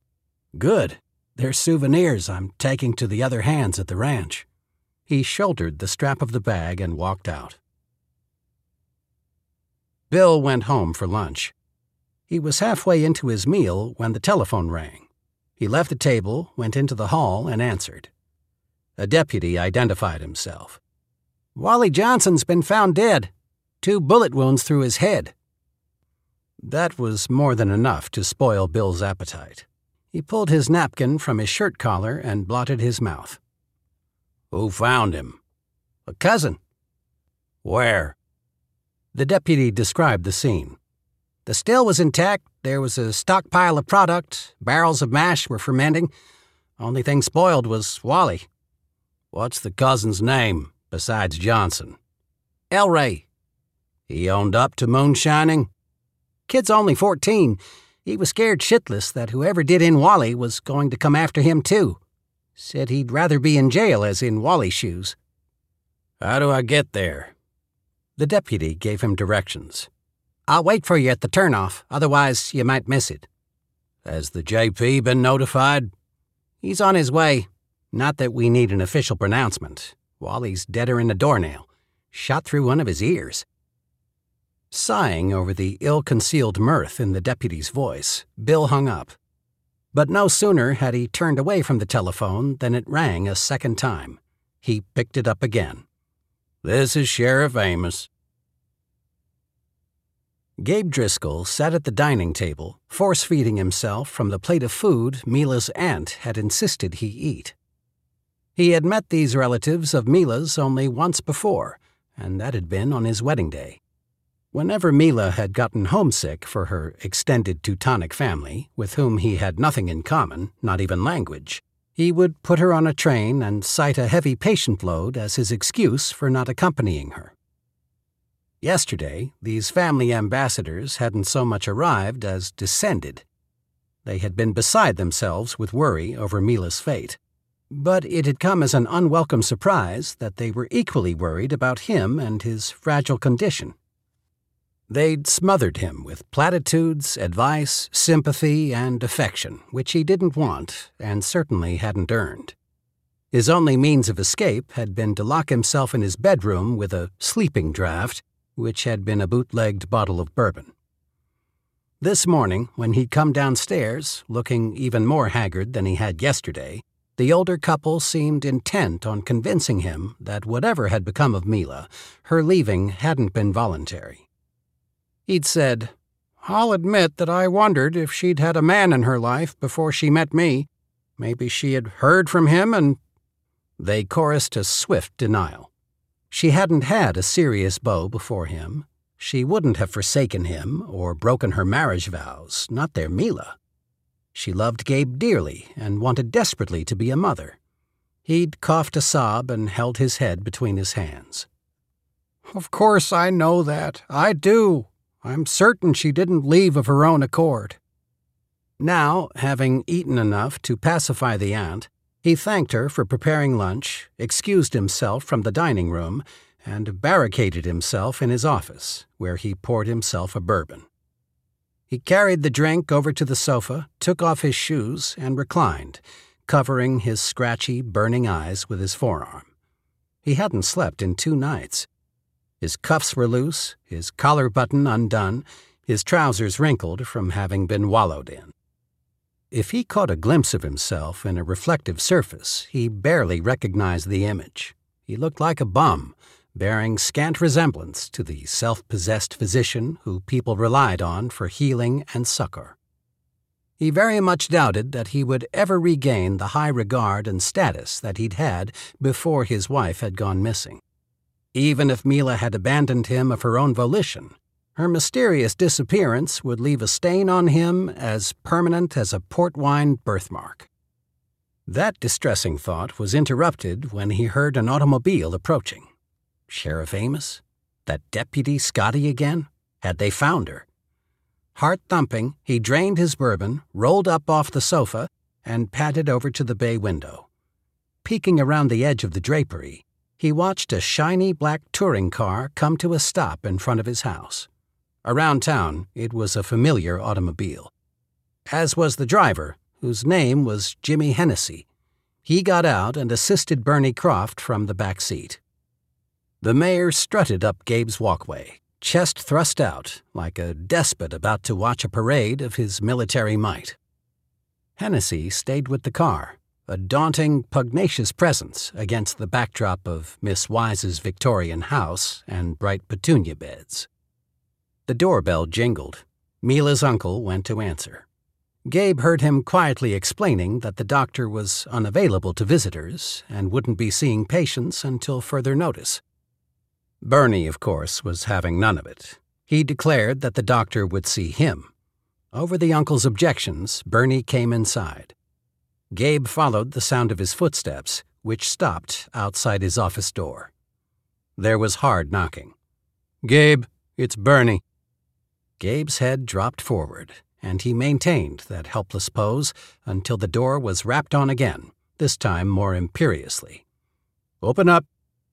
"Good. They're souvenirs I'm taking to the other hands at the ranch." He shouldered the strap of the bag and walked out. Bill went home for lunch. He was halfway into his meal when the telephone rang. He left the table, went into the hall, and answered. A deputy identified himself. "Wally Johnson's been found dead. 2 bullet wounds through his head." That was more than enough to spoil Bill's appetite. He pulled his napkin from his shirt collar and blotted his mouth. "Who found him?" "A cousin." "Where?" The deputy described the scene. "The still was intact. There was a stockpile of product. Barrels of mash were fermenting. Only thing spoiled was Wally." "What's the cousin's name, besides Johnson?" "Elray." "He owned up to moonshining?" "Kid's only 14. He was scared shitless that whoever did in Wally was going to come after him too. Said he'd rather be in jail as in Wally's shoes." "How do I get there?" The deputy gave him directions. "I'll wait for you at the turnoff, otherwise you might miss it." "Has the JP been notified?" "He's on his way. Not that we need an official pronouncement. Wally's deader in a doornail. Shot through one of his ears." Sighing over the ill-concealed mirth in the deputy's voice, Bill hung up. But no sooner had he turned away from the telephone than it rang a second time. He picked it up again. "This is Sheriff Amos." Gabe Driscoll sat at the dining table, force-feeding himself from the plate of food Mila's aunt had insisted he eat. He had met these relatives of Mila's only once before, and that had been on his wedding day. Whenever Mila had gotten homesick for her extended Teutonic family, with whom he had nothing in common, not even language, he would put her on a train and cite a heavy patient load as his excuse for not accompanying her. Yesterday, these family ambassadors hadn't so much arrived as descended. They had been beside themselves with worry over Mila's fate, but it had come as an unwelcome surprise that they were equally worried about him and his fragile condition. They'd smothered him with platitudes, advice, sympathy, and affection, which he didn't want and certainly hadn't earned. His only means of escape had been to lock himself in his bedroom with a sleeping draught, which had been a bootlegged bottle of bourbon. This morning, when he'd come downstairs, looking even more haggard than he had yesterday, the older couple seemed intent on convincing him that whatever had become of Mila, her leaving hadn't been voluntary. He'd said, "I'll admit that I wondered if she'd had a man in her life before she met me. Maybe she had heard from him and—" They chorused a swift denial. She hadn't had a serious beau before him. She wouldn't have forsaken him or broken her marriage vows, not their Mila. She loved Gabe dearly and wanted desperately to be a mother. He'd coughed a sob and held his head between his hands. "Of course I know that. I do. I'm certain she didn't leave of her own accord." Now, having eaten enough to pacify the aunt, he thanked her for preparing lunch, excused himself from the dining room, and barricaded himself in his office, where he poured himself a bourbon. He carried the drink over to the sofa, took off his shoes, and reclined, covering his scratchy, burning eyes with his forearm. He hadn't slept in 2 nights. His cuffs were loose, his collar button undone, his trousers wrinkled from having been wallowed in. If he caught a glimpse of himself in a reflective surface, he barely recognized the image. He looked like a bum, bearing scant resemblance to the self-possessed physician who people relied on for healing and succor. He very much doubted that he would ever regain the high regard and status that he'd had before his wife had gone missing. Even if Mila had abandoned him of her own volition, her mysterious disappearance would leave a stain on him as permanent as a port wine birthmark. That distressing thought was interrupted when he heard an automobile approaching. Sheriff Amos? That Deputy Scotty again? Had they found her? Heart-thumping, he drained his bourbon, rolled up off the sofa, and padded over to the bay window. Peeking around the edge of the drapery, he watched a shiny black touring car come to a stop in front of his house. Around town, it was a familiar automobile, as was the driver, whose name was Jimmy Hennessy. He got out and assisted Bernie Croft from the back seat. The mayor strutted up Gabe's walkway, chest thrust out, like a despot about to watch a parade of his military might. Hennessy stayed with the car, a daunting, pugnacious presence against the backdrop of Miss Wise's Victorian house and bright petunia beds. The doorbell jingled. Mila's uncle went to answer. Gabe heard him quietly explaining that the doctor was unavailable to visitors and wouldn't be seeing patients until further notice. Bernie, of course, was having none of it. He declared that the doctor would see him. Over the uncle's objections, Bernie came inside. Gabe followed the sound of his footsteps, which stopped outside his office door. There was hard knocking. "Gabe, it's Bernie." Gabe's head dropped forward, and he maintained that helpless pose until the door was rapped on again, this time more imperiously. "Open up."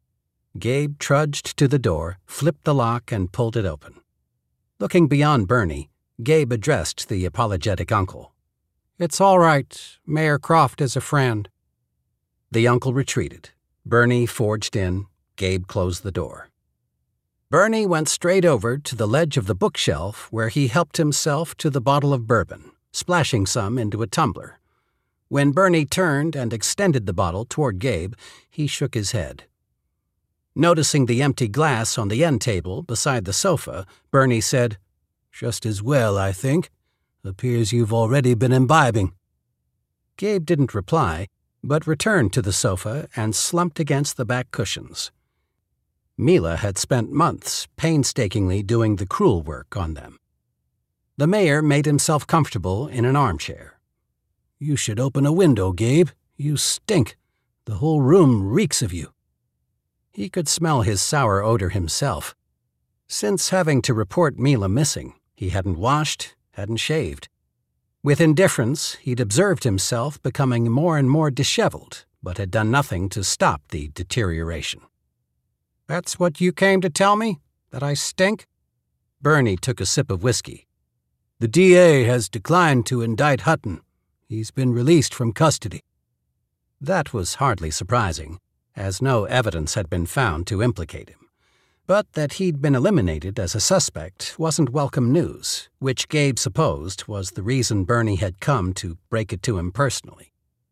Gabe trudged to the door, flipped the lock, and pulled it open. Looking beyond Bernie, Gabe addressed the apologetic uncle. "It's all right. Mayor Croft is a friend." The uncle retreated. Bernie forged in. Gabe closed the door. Bernie went straight over to the ledge of the bookshelf where he helped himself to the bottle of bourbon, splashing some into a tumbler. When Bernie turned and extended the bottle toward Gabe, he shook his head. Noticing the empty glass on the end table beside the sofa, Bernie said, "Just as well, I think. Appears you've already been imbibing." Gabe didn't reply, but returned to the sofa and slumped against the back cushions. Mila had spent months painstakingly doing the cruel work on them. The mayor made himself comfortable in an armchair. "You should open a window, Gabe. You stink. The whole room reeks of you." He could smell his sour odor himself. Since having to report Mila missing, he hadn't washed, hadn't shaved. With indifference, he'd observed himself becoming more and more disheveled, but had done nothing to stop the deterioration. "That's what you came to tell me? That I stink?" Bernie took a sip of whiskey. "The DA has declined to indict Hutton. He's been released from custody." That was hardly surprising, as no evidence had been found to implicate him. But that he'd been eliminated as a suspect wasn't welcome news, which Gabe supposed was the reason Bernie had come to break it to him personally.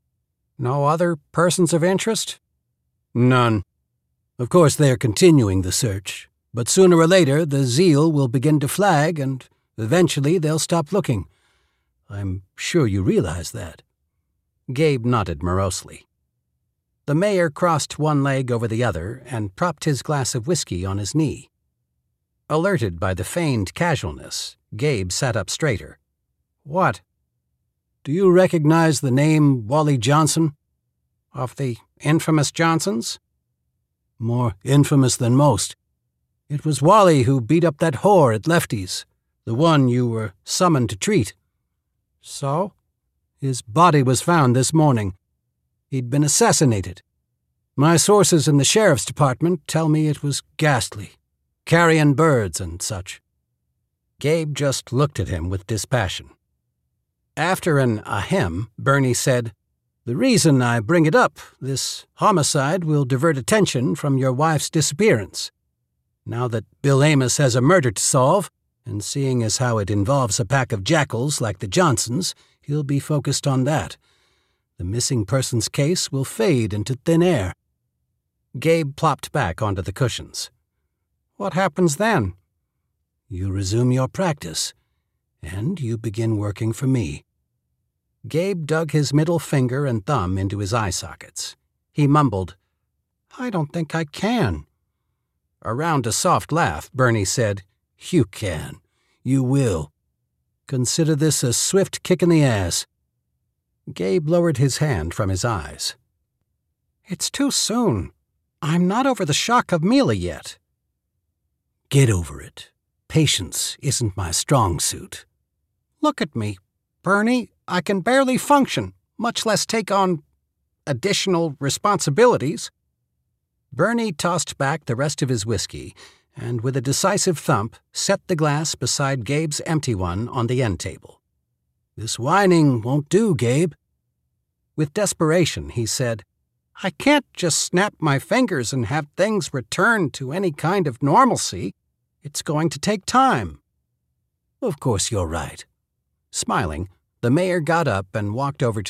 "No other persons of interest?" "None. Of course they're continuing the search, but sooner or later the zeal will begin to flag and eventually they'll stop looking. I'm sure you realize that." Gabe nodded morosely. The mayor crossed one leg over the other and propped his glass of whiskey on his knee. Alerted by the feigned casualness, Gabe sat up straighter. "What?" "Do you recognize the name Wally Johnson?" "Of the infamous Johnsons?" "More infamous than most. It was Wally who beat up that whore at Lefty's, the one you were summoned to treat." "So?" "His body was found this morning. He'd been assassinated. My sources in the sheriff's department tell me it was ghastly. Carrion birds and such." Gabe just looked at him with dispassion. After an ahem, Bernie said, "The reason I bring it up, this homicide will divert attention from your wife's disappearance. Now that Bill Amos has a murder to solve, and seeing as how it involves a pack of jackals like the Johnsons, he'll be focused on that. The missing persons case will fade into thin air." Gabe plopped back onto the cushions. "What happens then?" "You resume your practice, and you begin working for me." Gabe dug his middle finger and thumb into his eye sockets. He mumbled, "I don't think I can." Around a soft laugh, Bernie said, "You can. You will. Consider this a swift kick in the ass." Gabe lowered his hand from his eyes. "It's too soon. I'm not over the shock of Mila yet." "Get over it. Patience isn't my strong suit." "Look at me, Bernie. I can barely function, much less take on additional responsibilities." Bernie tossed back the rest of his whiskey and, with a decisive thump, set the glass beside Gabe's empty one on the end table. "This whining won't do, Gabe." With desperation, he said, "I can't just snap my fingers and have things return to any kind of normalcy. It's going to take time." "Of course you're right." Smiling, the mayor got up and walked over to